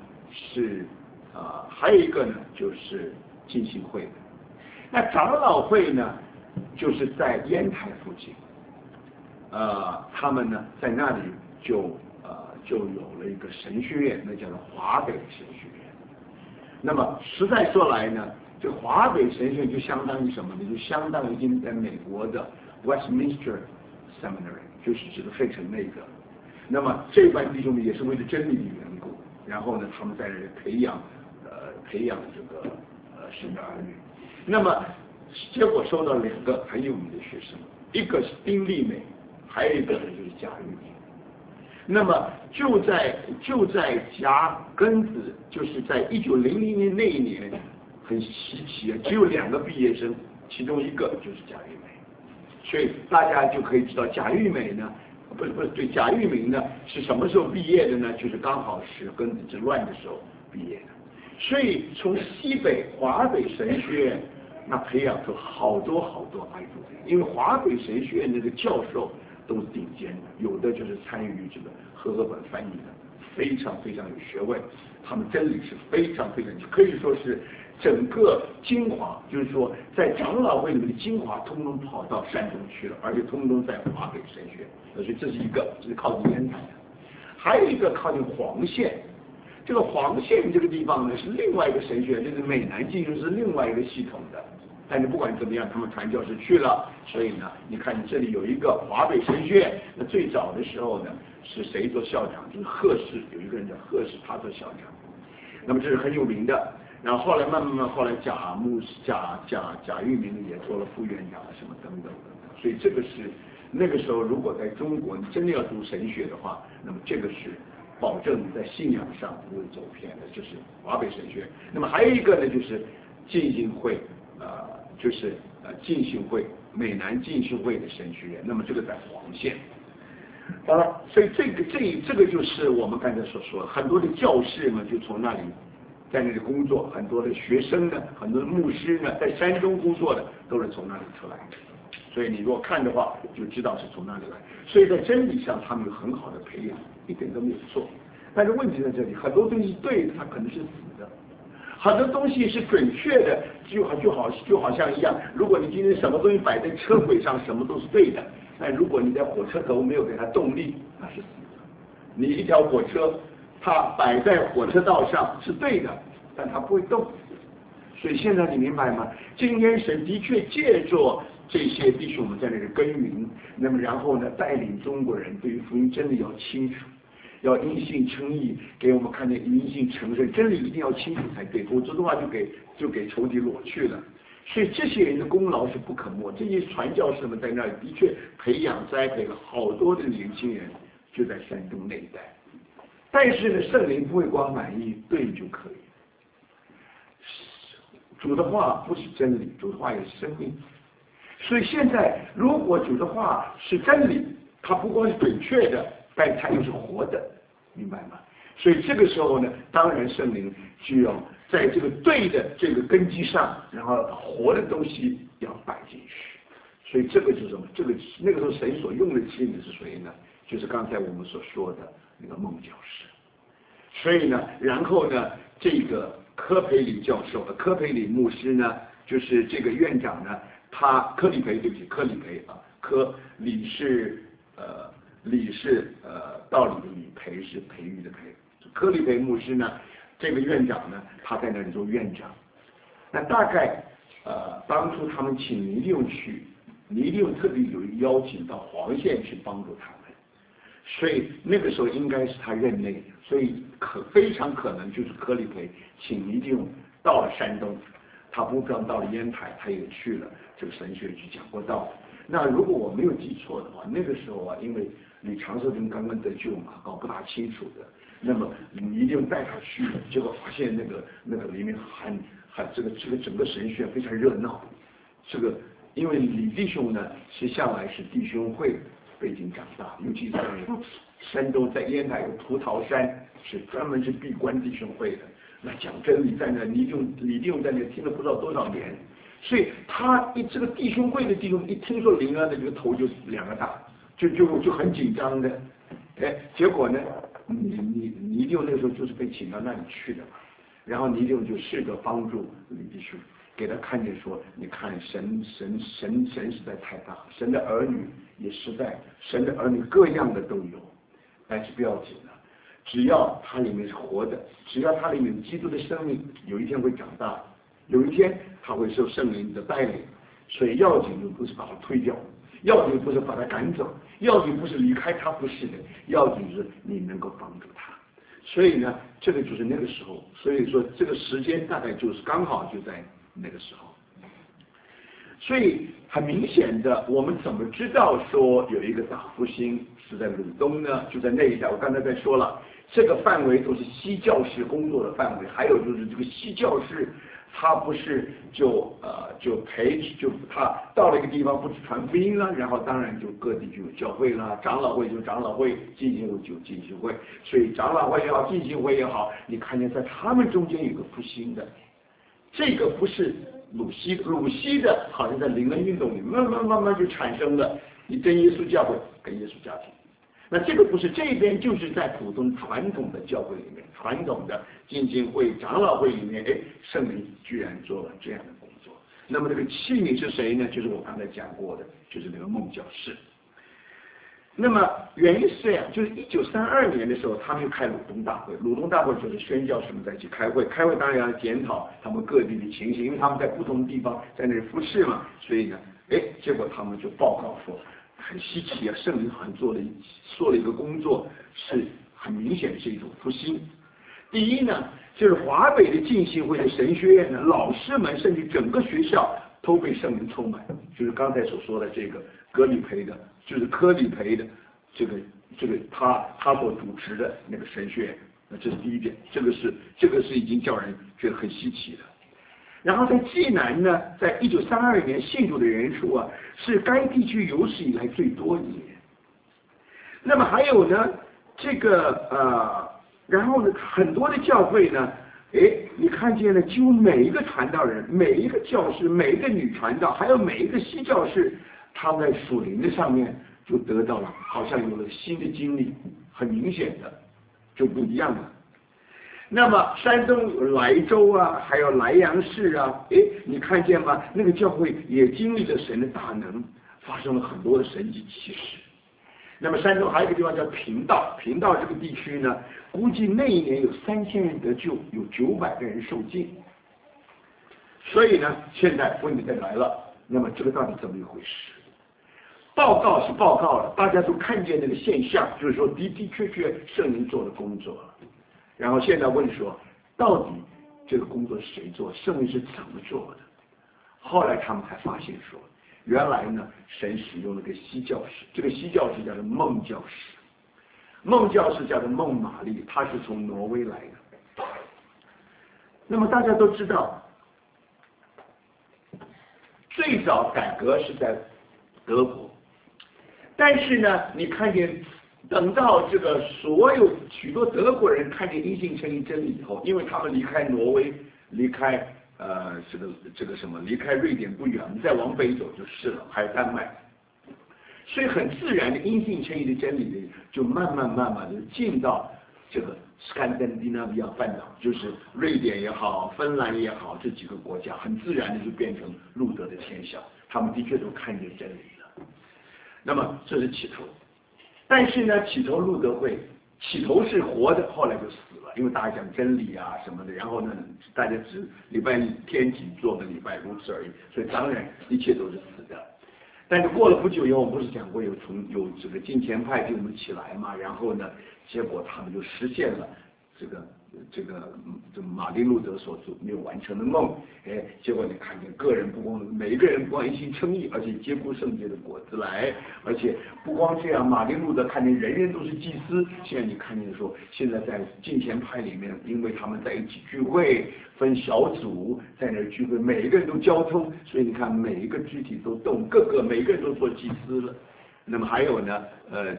Speaker 1: 就是浸信会的。那长老会呢，就是在烟台附近，他们呢在那里就有了一个神学院，那叫做华北神学院。那么实在说来呢，这华北神学院就相当于什么呢？就相当于今天在美国的 Westminster Seminary， 就是指的费城那个。那么这班弟兄们也是为了真理的缘故，然后呢，他们在这里培养这个神的儿女。那么结果收到2个很有名的学生，一个是丁立美，还有一个呢就是贾玉明。那么就在甲庚子，就是在1900年那一年，很稀奇啊，只有2个毕业生，其中一个就是贾玉明。所以大家就可以知道贾玉美呢，不是对，贾玉明呢是什么时候毕业的呢？就是刚好是庚子之乱的时候毕业的。所以从西北华北神学院那培养出好多爱主的，因为华北神学院那个教授都是顶尖的，有的就是参与这个和合本翻译的，非常有学问，他们真理是非常可以说是整个精华，就是说在长老会里面的精华通通跑到山东去了，而且通通在华北神学。所以这是一个，这是靠近烟台的。还有一个靠近黄县，这个黄县这个地方呢是另外一个神学，就是美南进修是另外一个系统的。但是不管怎么样，他们传教士去了，所以呢，你看这里有一个华北神学院。那最早的时候呢，是谁做校长？就是贺氏，有一个人叫贺氏，他做校长。那么这是很有名的。然后后来慢慢，后来贾玉明也做了副院长什么等等。所以这个是那个时候，如果在中国你真的要读神学的话，那么这个是保证你在信仰上不会走偏的，就是华北神学。那么还有一个呢，就是浸信会，就是浸信会美南浸信会的神学院。那么这个在黄县。好了，所以这个就是我们刚才所说的，很多的教士们就从那里在那里工作，很多的学生呢，很多的牧师呢，在山东工作的都是从那里出来的。所以你如果看的话，就知道是从那里来。所以在真理上，他们有很好的培养，一点都没有错。但是问题在这里，很多东西对的，它可能是死的；很多东西是准确的，就好像一样。如果你今天什么东西摆在车轨上，什么都是对的；但如果你在火车头没有给它动力，那是死的。你一条火车，它摆在火车道上是对的，但它不会动。所以现在你明白吗？今天神的确借着这些弟兄们在那里耕耘，那么然后呢，带领中国人对于福音真理要清楚，要因信称义，给我们看见因信成圣，真理一定要清楚才对，否则的话就给仇敌裸去了。所以这些人的功劳是不可没，这些传教士们在那里的确培养栽培了好多的年轻人，就在山东那一带。但是呢，圣灵不会光满意对就可以。主的话不是真理，主的话也是生命。所以现在，如果主的话是真理，它不光是准确的，但它又是活的，明白吗？所以这个时候呢，当然圣灵就要在这个对的这个根基上，然后活的东西要摆进去。所以这个就是什么？那个时候神所用的器皿是谁呢？就是刚才我们所说的那个孟教士。所以呢，然后呢，这个科培里教授，科培里牧师呢，就是这个院长呢，科里培啊，理是道理的理，培是培育的培。科里培牧师呢，这个院长呢，他在那里做院长。那大概当初他们请尼利用去，尼利用特别有邀请到黄县去帮助他们，所以那个时候应该是他任内的，所以非常可能就是科里培请尼利用到了山东，他不光到了烟台，他也去了这个神学去讲过道。那如果我没有记错的话，那个时候啊，因为李长寿君刚刚得救嘛，搞不大清楚的，那么你一定带他去，结果发现那个里面这个整个神学非常热闹。这个因为李弟兄呢是向来是弟兄会背景长大，尤其在山东在烟台有葡萄山，是专门是闭关弟兄会的。那讲真理在那，李弟兄在那听了不知道多少年，所以他这个弟兄会的弟兄一听说灵恩的，这个头就两个大，就很紧张的。结果呢，尼弟兄那个时候就是被请到那里去的嘛，然后尼弟兄就试着帮助李弟兄，给他看见说，你看神实在太大，神的儿女也实在，神的儿女各样的都有，但是不要紧的，只要他里面是活的，只要他里面有基督的生命，有一天会长大，有一天他会受圣灵的带领，所以要紧的不是把他推掉，要紧不是把他赶走，要紧不是离开他，不是的，要紧是你能够帮助他。所以呢，这个就是那个时候，所以说这个时间大概就是刚好就在那个时候。所以很明显的，我们怎么知道说有一个大复兴是在鲁东呢？就在那一带，我刚才在说了，这个范围都是西教士工作的范围，还有就是这个西教士他不是他到了一个地方不是传福音了，然后当然就各地就有教会了，长老会就长老会，浸信会就浸信会，所以长老会也好，浸信会也好，你看见在他们中间有个复兴的，这个不是鲁西的，好像在灵恩运动里慢慢就产生了你真耶稣教会跟耶稣家庭。那这个不是，这边就是在普通传统的教会里面，传统的浸信会、长老会里面，圣灵居然做了这样的工作。那么这个器皿是谁呢？就是我刚才讲过的，就是那个孟教士。那么原因是这样，就是1932年的时候，他们又开鲁东大会。鲁东大会就是宣教士们在一起开会，当然要检讨他们各地的情形，因为他们在不同的地方在那里服侍嘛，所以呢，结果他们就报告说，很稀奇啊，圣灵好像做了一个工作，是很明显是一种复兴。第一呢，就是华北的浸信会的神学院的老师们，甚至整个学校都被圣灵充满，就是刚才所说的这个科里培的这个他所主持的那个神学院，那这是第一点，这个是已经叫人觉得很稀奇的。然后在济南呢，在1932年信主的人数啊，是该地区有史以来最多的一年。那么还有呢，然后呢，很多的教会呢，你看见了，几乎每一个传道人、每一个教师、每一个女传道，还有每一个西教士，他们在属灵的上面就得到了，好像有了新的经历，很明显的就不一样了。那么山东有莱州啊，还有莱阳市啊，你看见吗？那个教会也经历着神的大能，发生了很多的神迹奇事。那么山东还有一个地方叫平道这个地区呢，估计那一年有3000人得救，有900个人受浸。所以呢，现在问题再来了，那么这个到底怎么一回事？报告是报告了，大家都看见那个现象，就是说的确圣灵做了工作了。然后现在问说，到底这个工作是谁做？圣灵是怎么做的？后来他们才发现说，原来呢，神使用了个西教士，这个西教士叫做孟教士，孟教士叫做孟玛丽，他是从挪威来的。那么大家都知道，最早改革是在德国，但是呢，你看见等到这个许多德国人看见因信称义真理以后，因为他们离开挪威，离开离开瑞典不远，再往北走就是了，还有丹麦，所以很自然的因信称义的真理就慢慢的进到斯堪的纳维亚半岛，就是瑞典也好，芬兰也好，这几个国家很自然的就变成路德的天下，他们的确都看见真理了。那么这是起头，但是呢，起头路德会起头是活的，后来就死了，因为大家讲真理啊什么的，然后呢，大家只礼拜天只做个礼拜如此而已，所以当然一切都是死的。但是过了不久以后，我们不是讲过有这个金钱派给我们起来嘛，然后呢，结果他们就实现了这个马丁路德所没有完成的梦，结果你看见个人不光每一个人不光一心称义，而且结出圣洁的果子来，而且不光这样，马丁路德看见人人都是祭司，现在你看见说，现在在金钱派里面，因为他们在一起聚会，分小组在那儿聚会，每一个人都交通，所以你看每一个肢体都动，每一个人都做祭司了。那么还有呢，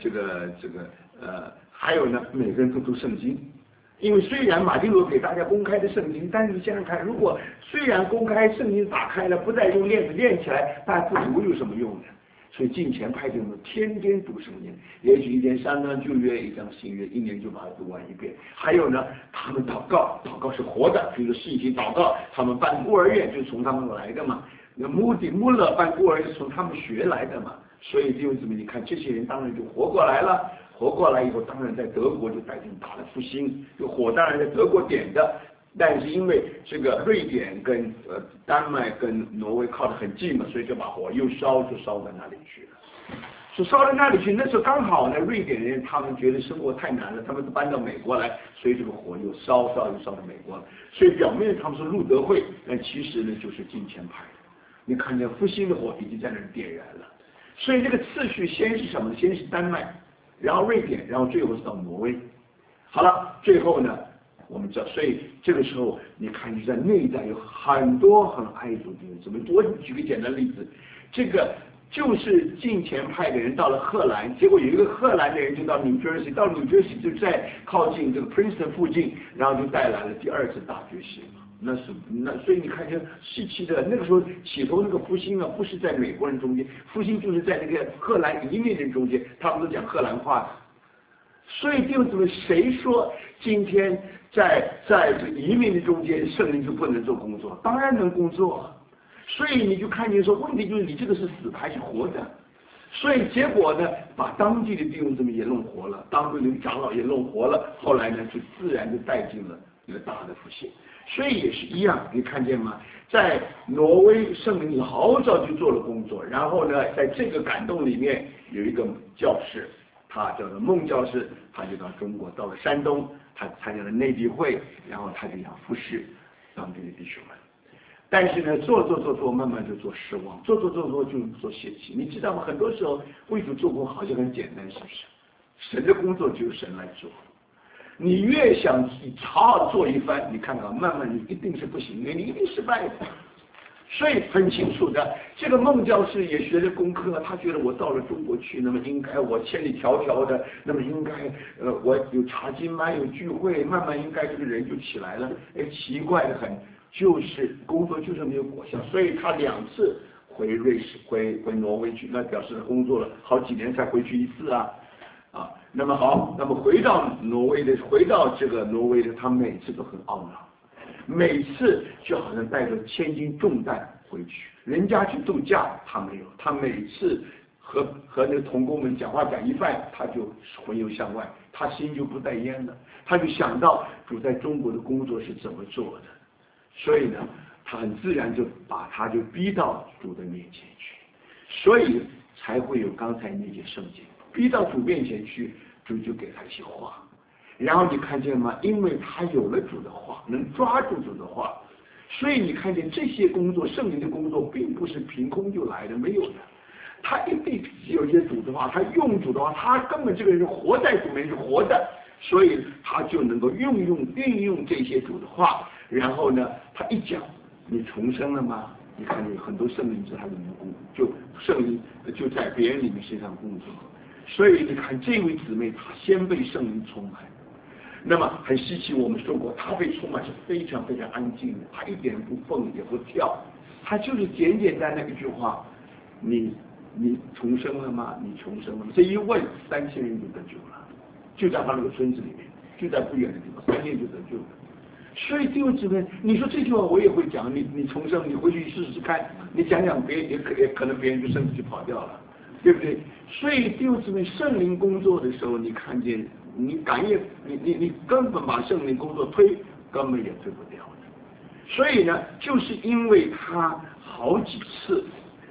Speaker 1: 还有呢，每个人都读圣经。因为虽然马丁路德给大家公开的圣经，但是想想看，如果虽然公开圣经打开了，不再用链子链起来，大家不读有什么用呢？所以近前派给我们天天读圣经，也许一年3章旧约1章新约，1年就把它读完一遍。还有呢，他们祷告是活的，比如信息祷告，他们办孤儿院就是从他们来的嘛。那穆勒办孤儿是从他们学来的嘛。所以弟兄姊妹，你看这些人当然就活过来了。活过来以后，当然在德国就带进大的复兴，就火当然在德国点的，但是因为这个瑞典跟丹麦跟挪威靠得很近嘛，所以就把火又烧到那里去了。就烧到那里去，那时候刚好呢，瑞典人他们觉得生活太难了，他们都搬到美国来，所以这个火又烧到美国了。所以表面他们是路德会，但其实呢就是金钱派。你看见复兴的火已经在那儿点燃了。所以这个次序先是什么？先是丹麦。然后瑞典，然后最后是到挪威。好了，最后呢，我们知道，所以这个时候你看，就在内在有很多很爱主的人。怎么？我举个简单例子，这个就是近前派的人到了荷兰，结果有一个荷兰的人就到 New Jersey， 到 New Jersey 就在靠近这个 Princeton 附近，然后就带来了第2次大觉醒。所以你看，这稀奇的那个时候起头那个复兴啊，不是在美国人中间，复兴就是在那个荷兰移民人中间，他们都讲荷兰话的。所以就怎么谁说今天在这移民的中间圣灵就不能做工作？当然能工作。所以你就看见说，问题就是你这个是死的还是活的？所以结果呢，把当地的弟兄姊妹也弄活了，当地的长老也弄活了，后来呢就自然就带进了一个大的复兴。所以也是一样，你看见吗？在挪威圣灵老早就做了工作，然后呢，在这个感动里面有一个教士，他叫做孟教士，他就到中国，到了山东，他参加了内地会，然后他就想服侍当地的弟兄们。但是呢，做，慢慢就做失望，做就做泄气。你知道吗？很多时候为主做工好像很简单，是不是？神的工作只有神来做。你越想好好做一番，你看看，慢慢你一定是不行的，你一定失败的。所以很清楚的，这个孟教士也学了功课，他觉得我到了中国去，那么应该我千里迢迢的，那么应该我有查经班有聚会，慢慢应该这个人就起来了。奇怪的很，就是工作就是没有果效，所以他2次回瑞士回挪威去，那表示他工作了好几年才回去1次啊。那么好，那么回到这个挪威的，他每次都很懊恼，每次就好像带着千斤重担回去。人家去度假，他没有，他每次和那个同工们讲话讲一半，他就魂游向外，他心就不带烟了，他就想到主在中国的工作是怎么做的，所以呢，他很自然就把他就逼到主的面前去，所以才会有刚才那些圣经。逼到主面前去，主就给他一些话，然后你看见吗？因为他有了主的话，能抓住主的话，所以你看见这些工作，圣灵的工作并不是凭空就来的，没有的，他一定有一些主的话，他用主的话，他根本这个人是活在主里面是活的，所以他就能够运用这些主的话，然后呢，他一讲，你重生了吗？你看见很多圣灵是他的无辜，就圣灵就在别人里面身上工作。所以你看这位姊妹，她先被圣灵充满，那么很稀奇。我们说过，她被充满是非常非常安静的，她一点不蹦也不跳，她就是简简单单一句话：你重生了吗？你重生了吗？这一问，3000人就得救了，就在她那个村子里面， 就在不远的地方，3天就得救了。所以弟兄姊妹，你说这句话我也会讲，你重生，你回去试试看，你讲讲别人也可能别人就甚至就跑掉了，对不对？所以弟兄姊妹，圣灵工作的时候，你看见你你根本把圣灵工作根本也推不掉的。所以呢，就是因为他好几次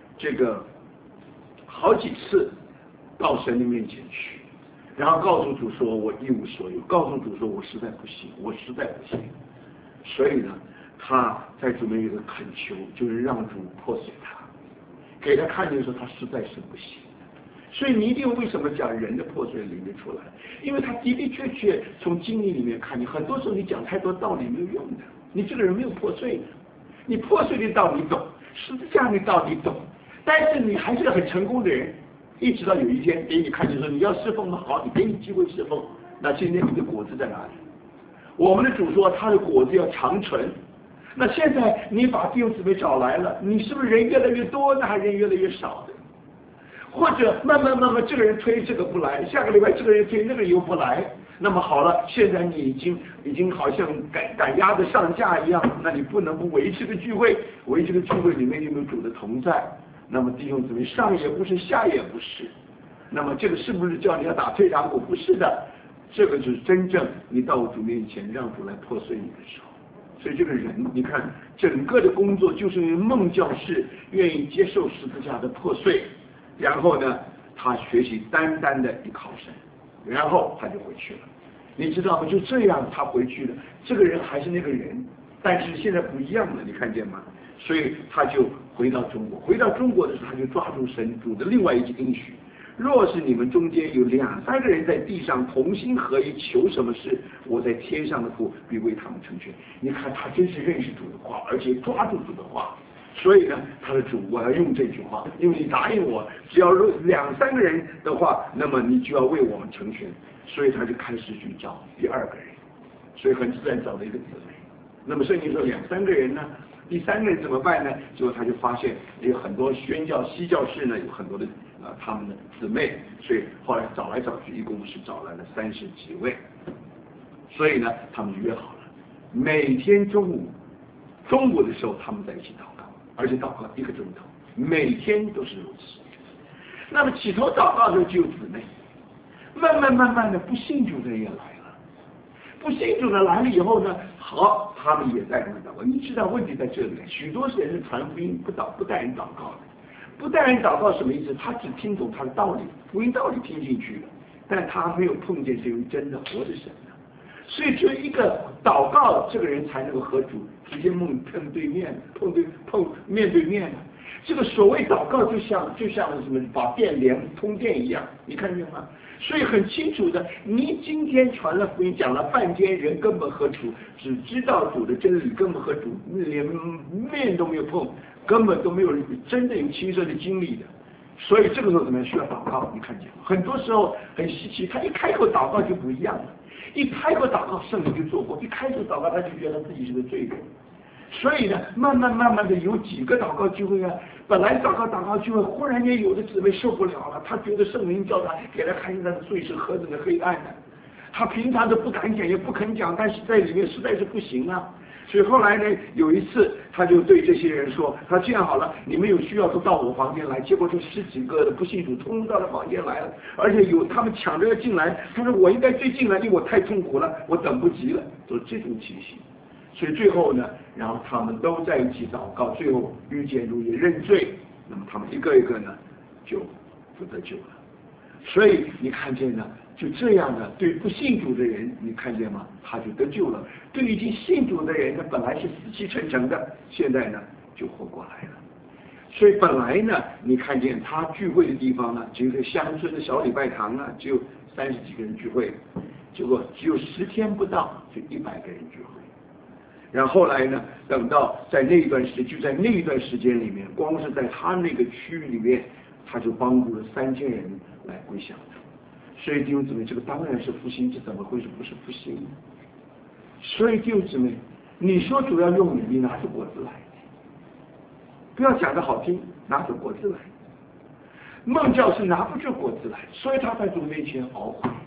Speaker 1: 到神的面前去，然后告诉主说我一无所有，告诉主说我实在不行，我实在不行。所以呢，他在主面前的恳求，就是让主破碎他，给他看见说他实在是不行。所以你一定为什么讲人的破碎领得出来？因为他的的确确从经历里面看见，很多时候你讲太多道理没有用的，你这个人没有破碎的，你破碎的道理懂，十字架的道理懂，但是你还是个很成功的人，一直到有一天给你看见说你要侍奉吗？好，你给你机会侍奉，那今天你的果子在哪里？我们的主说他的果子要长存。那现在你把弟兄姊妹找来了，你是不是人越来越多呢，还是人越来越少的？或者慢慢这个人推这个不来，下个礼拜这个人推那个又不来，那么好了，现在你已经好像赶鸭子上架一样，那你不能不维持个聚会，维持个聚会里面有没有主的同在？那么弟兄姊妹，上也不是，下也不是，那么这个是不是叫你要打退堂鼓？不是的，这个就是真正你到主面前让主来破碎你的时候。所以这个人，你看整个的工作就是因为孟教士愿意接受十字架的破碎，然后呢，他学习单单的依靠神，然后他就回去了。你知道吗？就这样他回去了，这个人还是那个人，但是现在不一样了，你看见吗？所以他就回到中国，回到中国的时候，他就抓住神主的另外一句应许。若是你们中间有2、3个人在地上同心合一求什么事，我在天上的父必为他们成全。你看他真是认识主的话，而且抓住主的话。所以呢，他的主，我要用这句话，因为你答应我，只要2、3个人的话，那么你就要为我们成全。所以他就开始去找第2个人，所以很自然找了一个姊妹。那么圣经说2、3个人呢？第3个人怎么办呢？结果他就发现有很多宣教西教士呢，有很多的他们的姊妹，所以后来找来找去，一共是找来了30几位。所以呢，他们就约好了，每天中午的时候他们在一起祷告，而且祷告1个钟头，每天都是如此。那么起头祷告的时候就有姊妹，慢慢的不信主的人也来了，不信主的来了以后呢，好，他们也在跟祷告。你知道问题在这里，许多人是传福音不带人祷告的，不带人祷告什么意思？他只听懂他的道理，福音道理听进去了，但他没有碰见这位真的活的神呢。所以只有一个祷告，这个人才能够和主直接面对面的。这个所谓祷告就像什么把电连通电一样，你看见吗？所以很清楚的，你今天传了福音讲了半天，人根本和主只知道主的真理，根本和主连面都没有碰，根本都没有真正有亲身的经历的。所以这个时候怎么样需要祷告？你看见吗？很多时候很稀奇，他一开口祷告就不一样了，一开口祷告圣灵就做过，一开口祷告他就觉得自己是个罪人。所以呢，慢慢的有几个祷告聚会啊，本来祷告聚会，忽然间有的姊妹受不了了，他觉得圣灵叫他给他看见他的罪是何等的黑暗呢，他平常都不敢讲也不肯讲，但是在里面实在是不行啊。所以后来呢，有一次他就对这些人说，他这样好了，你们有需要都到我房间来。结果这10几个的不信主通通到了房间来了，而且他们抢着要进来，他说我应该最近来，因为我太痛苦了，我等不及了，都是这种情形。所以最后呢，然后他们都在一起祷告，最后遇见主也认罪，那么他们一个一个呢就得救了。所以你看见呢，就这样的，对不信主的人，你看见吗？他就得救了。对已经信主的人呢，本来是死气沉沉的，现在呢就活过来了。所以本来呢，你看见他聚会的地方呢，只有个乡村的小礼拜堂啊，只有30几个人聚会，结果只有10天不到就100个人聚会。然后后来呢，等到在那一段时间里面，光是在他那个区域里面，他就帮助了3000人来归向主。所以弟兄姊妹，这个当然是复兴，这怎么会是不是复兴呢？所以弟兄姊妹，你说主要用你，你拿出果子来，不要讲得好听，拿出果子来。孟教是拿不出果子来，所以他在主面前懊悔。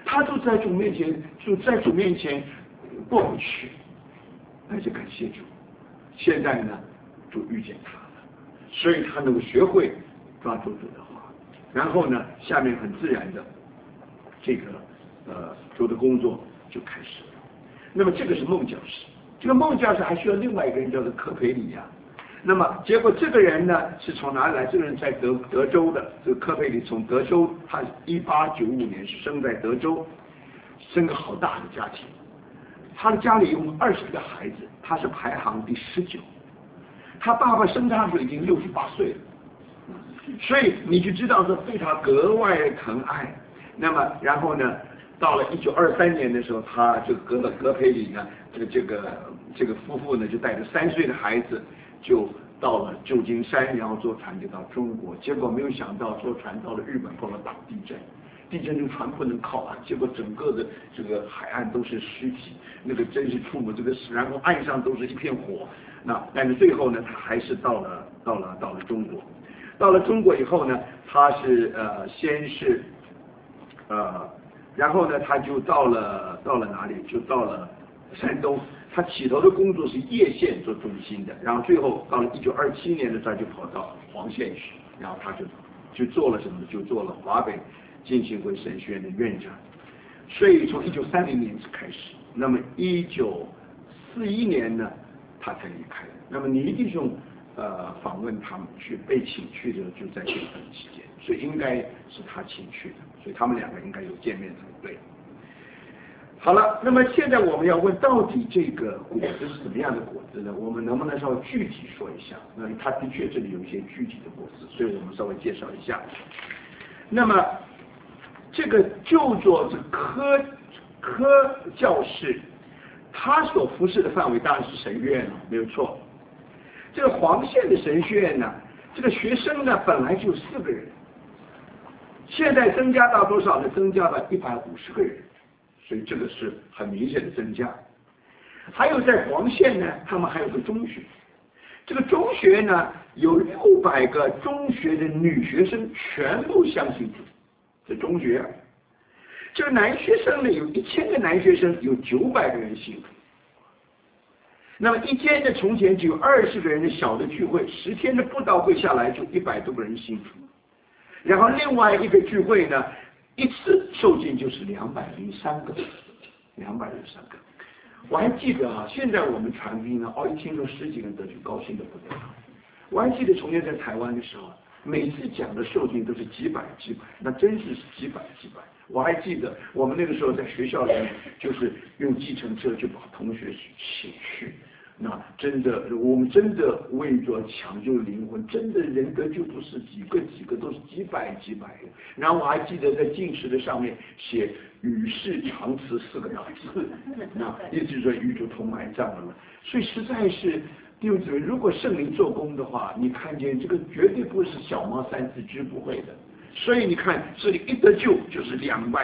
Speaker 1: 他就在主面前过不去，但是感谢主，现在呢主遇见他了，所以他能够学会抓住主的话，然后呢下面很自然的这个主的工作就开始了。那么这个是孟教士，这个孟教士还需要另外一个人叫做科培里亚。那么结果这个人呢是从哪里来？这个人在德州的，这个科培里从德州，他1895年生在德州，生个好大的家庭，他的家里有20个孩子，他是排行第19，他爸爸生他的时候已经68岁了，所以你就知道说对他格外疼爱。那么然后呢，到了1923年的时候，他这个格培里呢，这个夫妇呢就带着3岁的孩子就到了旧金山，然后坐船就到中国。结果没有想到坐船到了日本，碰到大地震，地震就船不能靠岸，结果整个的这个海岸都是尸体，那个真是触目这个事。然后岸上都是一片火，但是最后呢，他还是到了中国。到了中国以后呢，他是先是然后呢，他就到了哪里？就到了山东。他起头的工作是叶县做中心的，然后最后到了1927年的时候就跑到黄县去，然后他就做了什么？就做了华北浸信会神学院的院长。所以从1930年开始，那么1941年呢，他才离开。那么倪弟兄访问他们被请去的就在这段期间，所以应该是他请去的，所以他们2个应该有见面才对。好了，那么现在我们要问，到底这个果子是什么样的果子呢？我们能不能稍微具体说一下？那它的确这里有一些具体的果子，所以我们稍微介绍一下。那么这个就做这科教士，他所服侍的范围当然是神学院了，没有错。这个黄县的神学院呢，这个学生呢本来就4个人，现在增加到多少呢？增加了150个人。所以这个是很明显的增加。还有在黄县呢，他们还有个中学，这个中学呢有600个中学的女学生全部相信主，这中学。这个男学生呢有1000个男学生，有900个人信主。那么一间的从前只有20个人的小的聚会，10天的布道会下来就100多个人信主。然后另外一个聚会呢，一次受尽就是203个。我还记得现在我们传福音呢，一听说10几个人得救，高兴的不得了。我还记得从前在台湾的时候，每次讲的受尽都是几百，那真是几百。我还记得我们那个时候在学校里面，就是用计程车就把同学请去。那真的，我们真的为着抢救灵魂，真的人得救不是几个，都是几百个。然后我还记得在进士的上面写与世长辞4个大字，那意思说与主同埋葬了。所以实在是弟兄姊妹，如果圣灵做工的话，你看见这个绝对不是小猫3字知不会的。所以你看这里一得救就是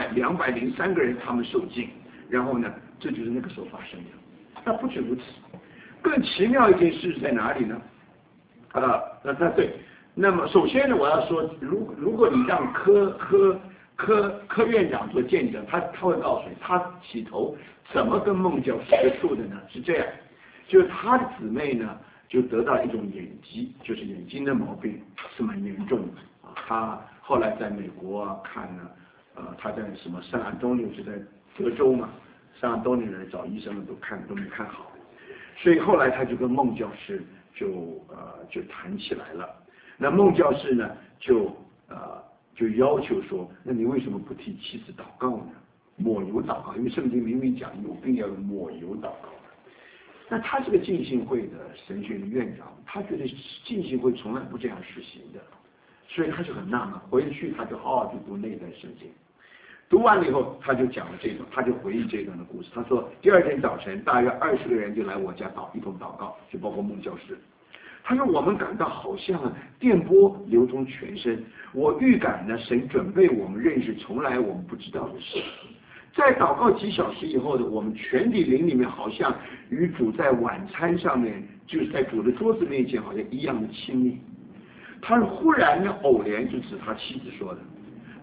Speaker 1: 203个人他们受尽，然后呢，这就是那个时候发生的。那不止如此。更奇妙一件事在哪里呢？对，那么首先呢，我要说，如果你让科院长做见证，他会告诉你，他起头怎么跟孟教士接触的呢？是这样，就是他的姊妹呢，就得到一种眼疾，就是眼睛的毛病是蛮严重的啊。他后来在美国看呢，他在什么圣安东尼是在德州嘛，圣安东尼来找医生都没看好。所以后来他就跟孟教士就谈起来了。那孟教士呢就要求说，那你为什么不替妻子祷告呢？抹油祷告，因为圣经明明讲有病要抹油祷告。那他是个浸信会的神学院院长，他觉得浸信会从来不这样实行的，所以他就很纳闷。回去他就好好去读那段圣经。读完了以后，他就讲了这段，他就回忆这段的故事。他说，第2天早晨，大约20个人就来我家一同祷告，就包括孟教士。他说，我们感到好像电波流通全身，我预感呢，神准备我们认识从来我们不知道的事。在祷告几小时以后的，我们全体灵里面好像与主在晚餐上面，就是在主的桌子面前，好像一样的亲密。他忽然呢，偶然就指他妻子说的。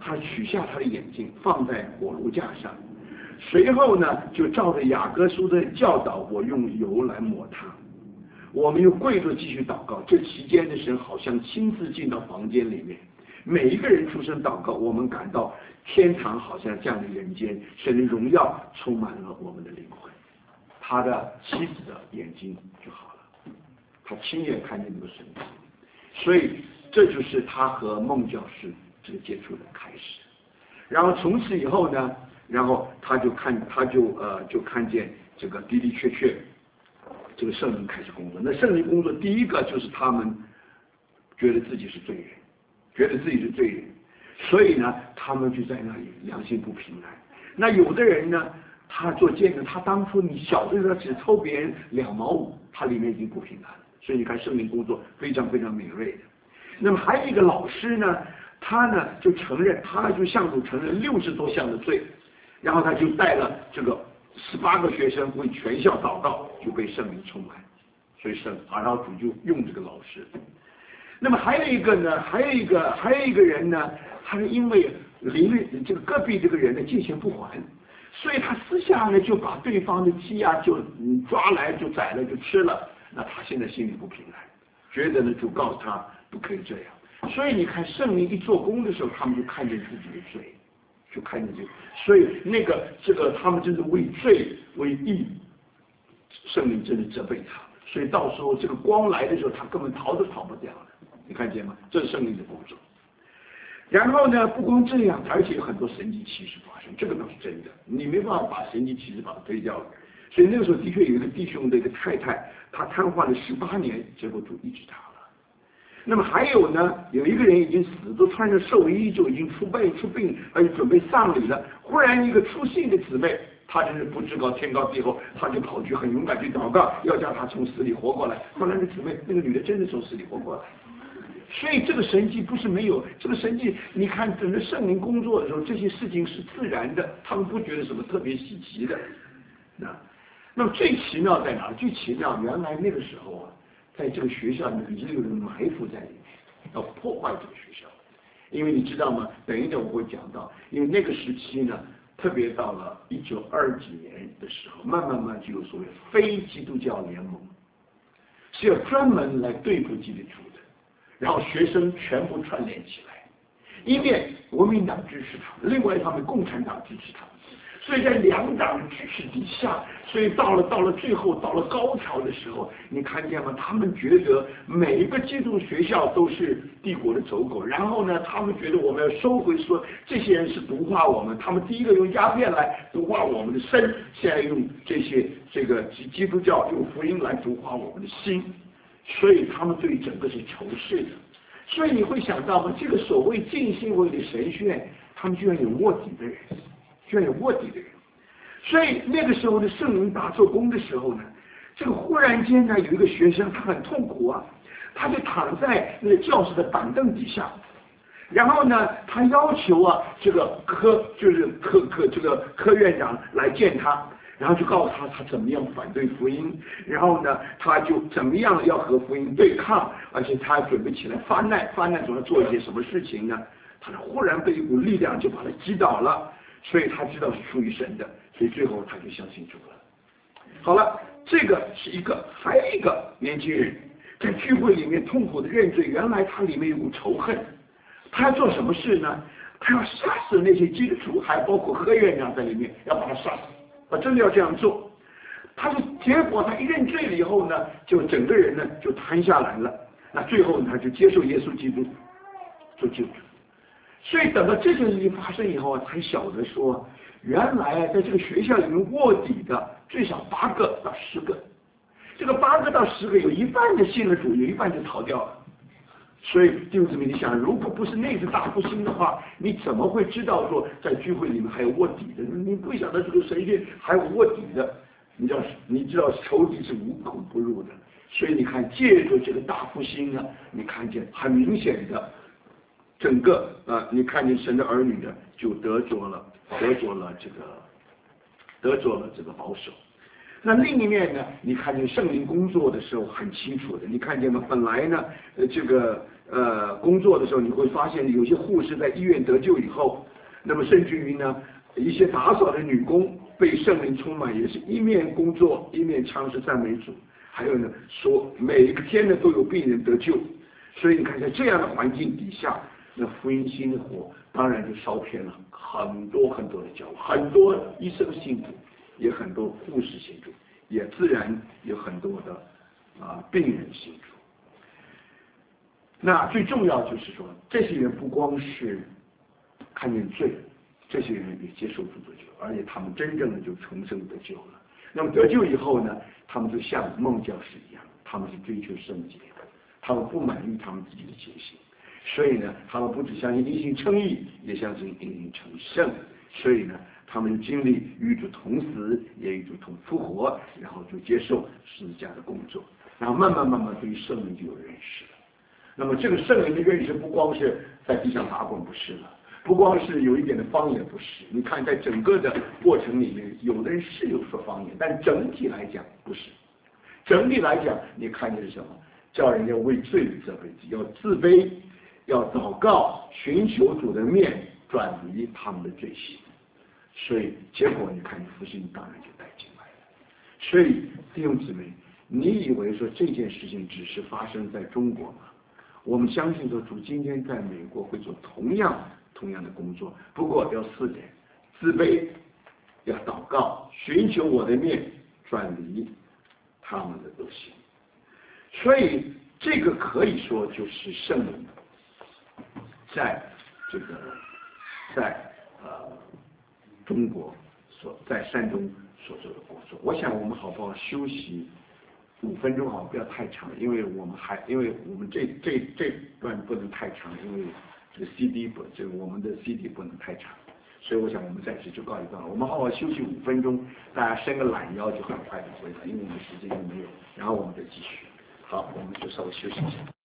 Speaker 1: 他取下他的眼镜放在火炉架上，随后呢就照着雅各书的教导，我用油来抹他。我们又跪着继续祷告，这期间的神好像亲自进到房间里面，每一个人出声祷告，我们感到天堂好像降临人间，神的荣耀充满了我们的灵魂。他的妻子的眼睛就好了，他亲眼看见这个神迹，所以这就是他和孟教师这个接触的开始。然后从此以后呢，然后他就看见这个的确这个圣灵开始工作。那圣灵工作第一个就是他们觉得自己是罪人，所以呢他们就在那里良心不平安。那有的人呢，他做见证，他当初你小的时候只偷别人2毛5，他里面已经不平安了。所以你看圣灵工作非常非常敏锐的。那么还有一个老师呢，他呢就承认，他就向主承认60多项的罪，然后他就带了这个18个学生为全校祷告，就被圣灵充满。所以然后主就用这个老师。那么还有一个人呢，他是因为这个隔壁这个人的借钱不还，所以他私下呢就把对方的鸡啊就抓来就宰了就吃了。那他现在心里不平安，觉得呢主告诉他不可以这样。所以你看圣灵一做工的时候，他们就看见自己的罪，就看见这个。所以他们真是为罪为义，圣灵真的责备他们。所以到时候这个光来的时候，他根本逃都逃不掉了。你看见吗？这是圣灵的工作。然后呢，不光这样，而且有很多神迹奇事发生，这个倒是真的，你没办法把神迹奇事把它推掉了。所以那个时候的确有一个弟兄的一个太太，她瘫痪了18年，结果主医治她了。那么还有呢，有一个人已经死，都穿着寿衣，就已经出殡，而且准备丧礼了。忽然一个出信的姊妹，她真是不知高天高地厚，她就跑去很勇敢去祷告，要叫她从死里活过来。后来那个女的真的从死里活过来。所以这个神迹不是没有，这个神迹你看整个圣灵工作的时候，这些事情是自然的，他们不觉得什么特别稀奇的。那么最奇妙在哪？最奇妙，原来那个时候啊，在这个学校里面已经有人埋伏在里面，要破坏这个学校。因为你知道吗？等一等我会讲到，因为那个时期呢，特别到了1920几年的时候，慢慢就有所谓非基督教联盟，是要专门来对付基督徒的。然后学生全部串联起来，一面国民党支持他们，另外一方面共产党支持他们，所以在2党支持底下，所以到了最后到了高潮的时候，你看见吗？他们觉得每一个基督学校都是帝国的走狗，然后呢，他们觉得我们要收回，说这些人是毒化我们，他们第一个用鸦片来毒化我们的身，现在用这个基督教用福音来毒化我们的心。所以他们对整个是仇视的，所以你会想到吗？这个所谓浸信会的神学院，他们居然有卧底的人，所以那个时候的圣灵大做工的时候呢，这个忽然间呢，有一个学生他很痛苦啊，他就躺在那个教室的板凳底下，然后呢，他要求啊这个科院长来见他。然后就告诉他怎么样反对福音，然后呢，他就怎么样要和福音对抗，而且他准备起来发难总要做一些什么事情呢？他忽然被一股力量就把他击倒了，所以他知道是出于神的，所以最后他就相信主了。好了，这个是一个，还有一个年轻人在聚会里面痛苦的认罪，原来他里面有股仇恨，他要做什么事呢？他要杀死那些基督徒，还包括贺院长在里面，要把他杀死。真的要这样做，结果他一认罪了以后呢，就整个人呢就瘫下来了。那最后他就接受耶稣基督做救主。所以等到这件事情发生以后，才晓得说，原来在这个学校里面卧底的最少8个到10个，这个8个到10个有一半的信了主，有一半就逃掉了。所以弟兄姊妹，你想，如果不是那次大复兴的话，你怎么会知道说在聚会里面还有卧底的？你不会想到这个神学还有卧底的，你知道仇敌是无孔不入的。所以你看，借着这个大复兴呢，你看见很明显的，整个你看见神的儿女的就得着了这个保守。 那另一面呢，你看见圣灵工作的时候很清楚的，你看见吗？本来呢，工作的时候你会发现有些护士在医院得救以后，那么甚至于呢，一些打扫的女工被圣灵充满，也是一面工作一面唱诗赞美主。还有呢，说每一天呢都有病人得救，所以你看在这样的环境底下，那福音心的火当然就烧偏了很多很多的教会，很多医生信主，也很多护士信主，也自然有很多的病人信主。那最重要就是说，这些人不光是看见罪，这些人也接受主的救，而且他们真正的就重生得救了。那么得救以后呢，他们就像孟教士一样，他们是追求圣洁的，他们不满意他们自己的情形，所以呢，他们不只相信因信称义，也相信因信成圣。所以呢，他们经历与主同死，也与主同复活，然后就接受十字架的工作，然后慢慢对于圣灵就有认识了。那么这个圣灵的认识不光是在地上打滚，不是了。不光是有一点的方言，不是。你看，在整个的过程里面，有的人是有说方言，但整体来讲不是。整体来讲，你看见是什么？叫人家为罪责备自己，要自卑，要祷告，寻求主的面，转离他们的罪行。所以结果你看，福音当然就带进来了。所以弟兄姊妹，你以为说这件事情只是发生在中国吗？我们相信说主今天在美国会做同样的工作，不过要4点：自卑，要祷告，寻求我的面，转离他们的恶行。所以这个可以说就是圣灵在中国在山东所做的工作。我想我们好不好休息5分钟，好，不要太长，因为我们这段不能太长，因为这个 CD 我们的 CD 不能太长，所以我想我们在此就告一段落。我们好好休息5分钟，大家伸个懒腰就很快的回来，因为我们时间又没有，然后我们再继续。好，我们就稍微休息一下。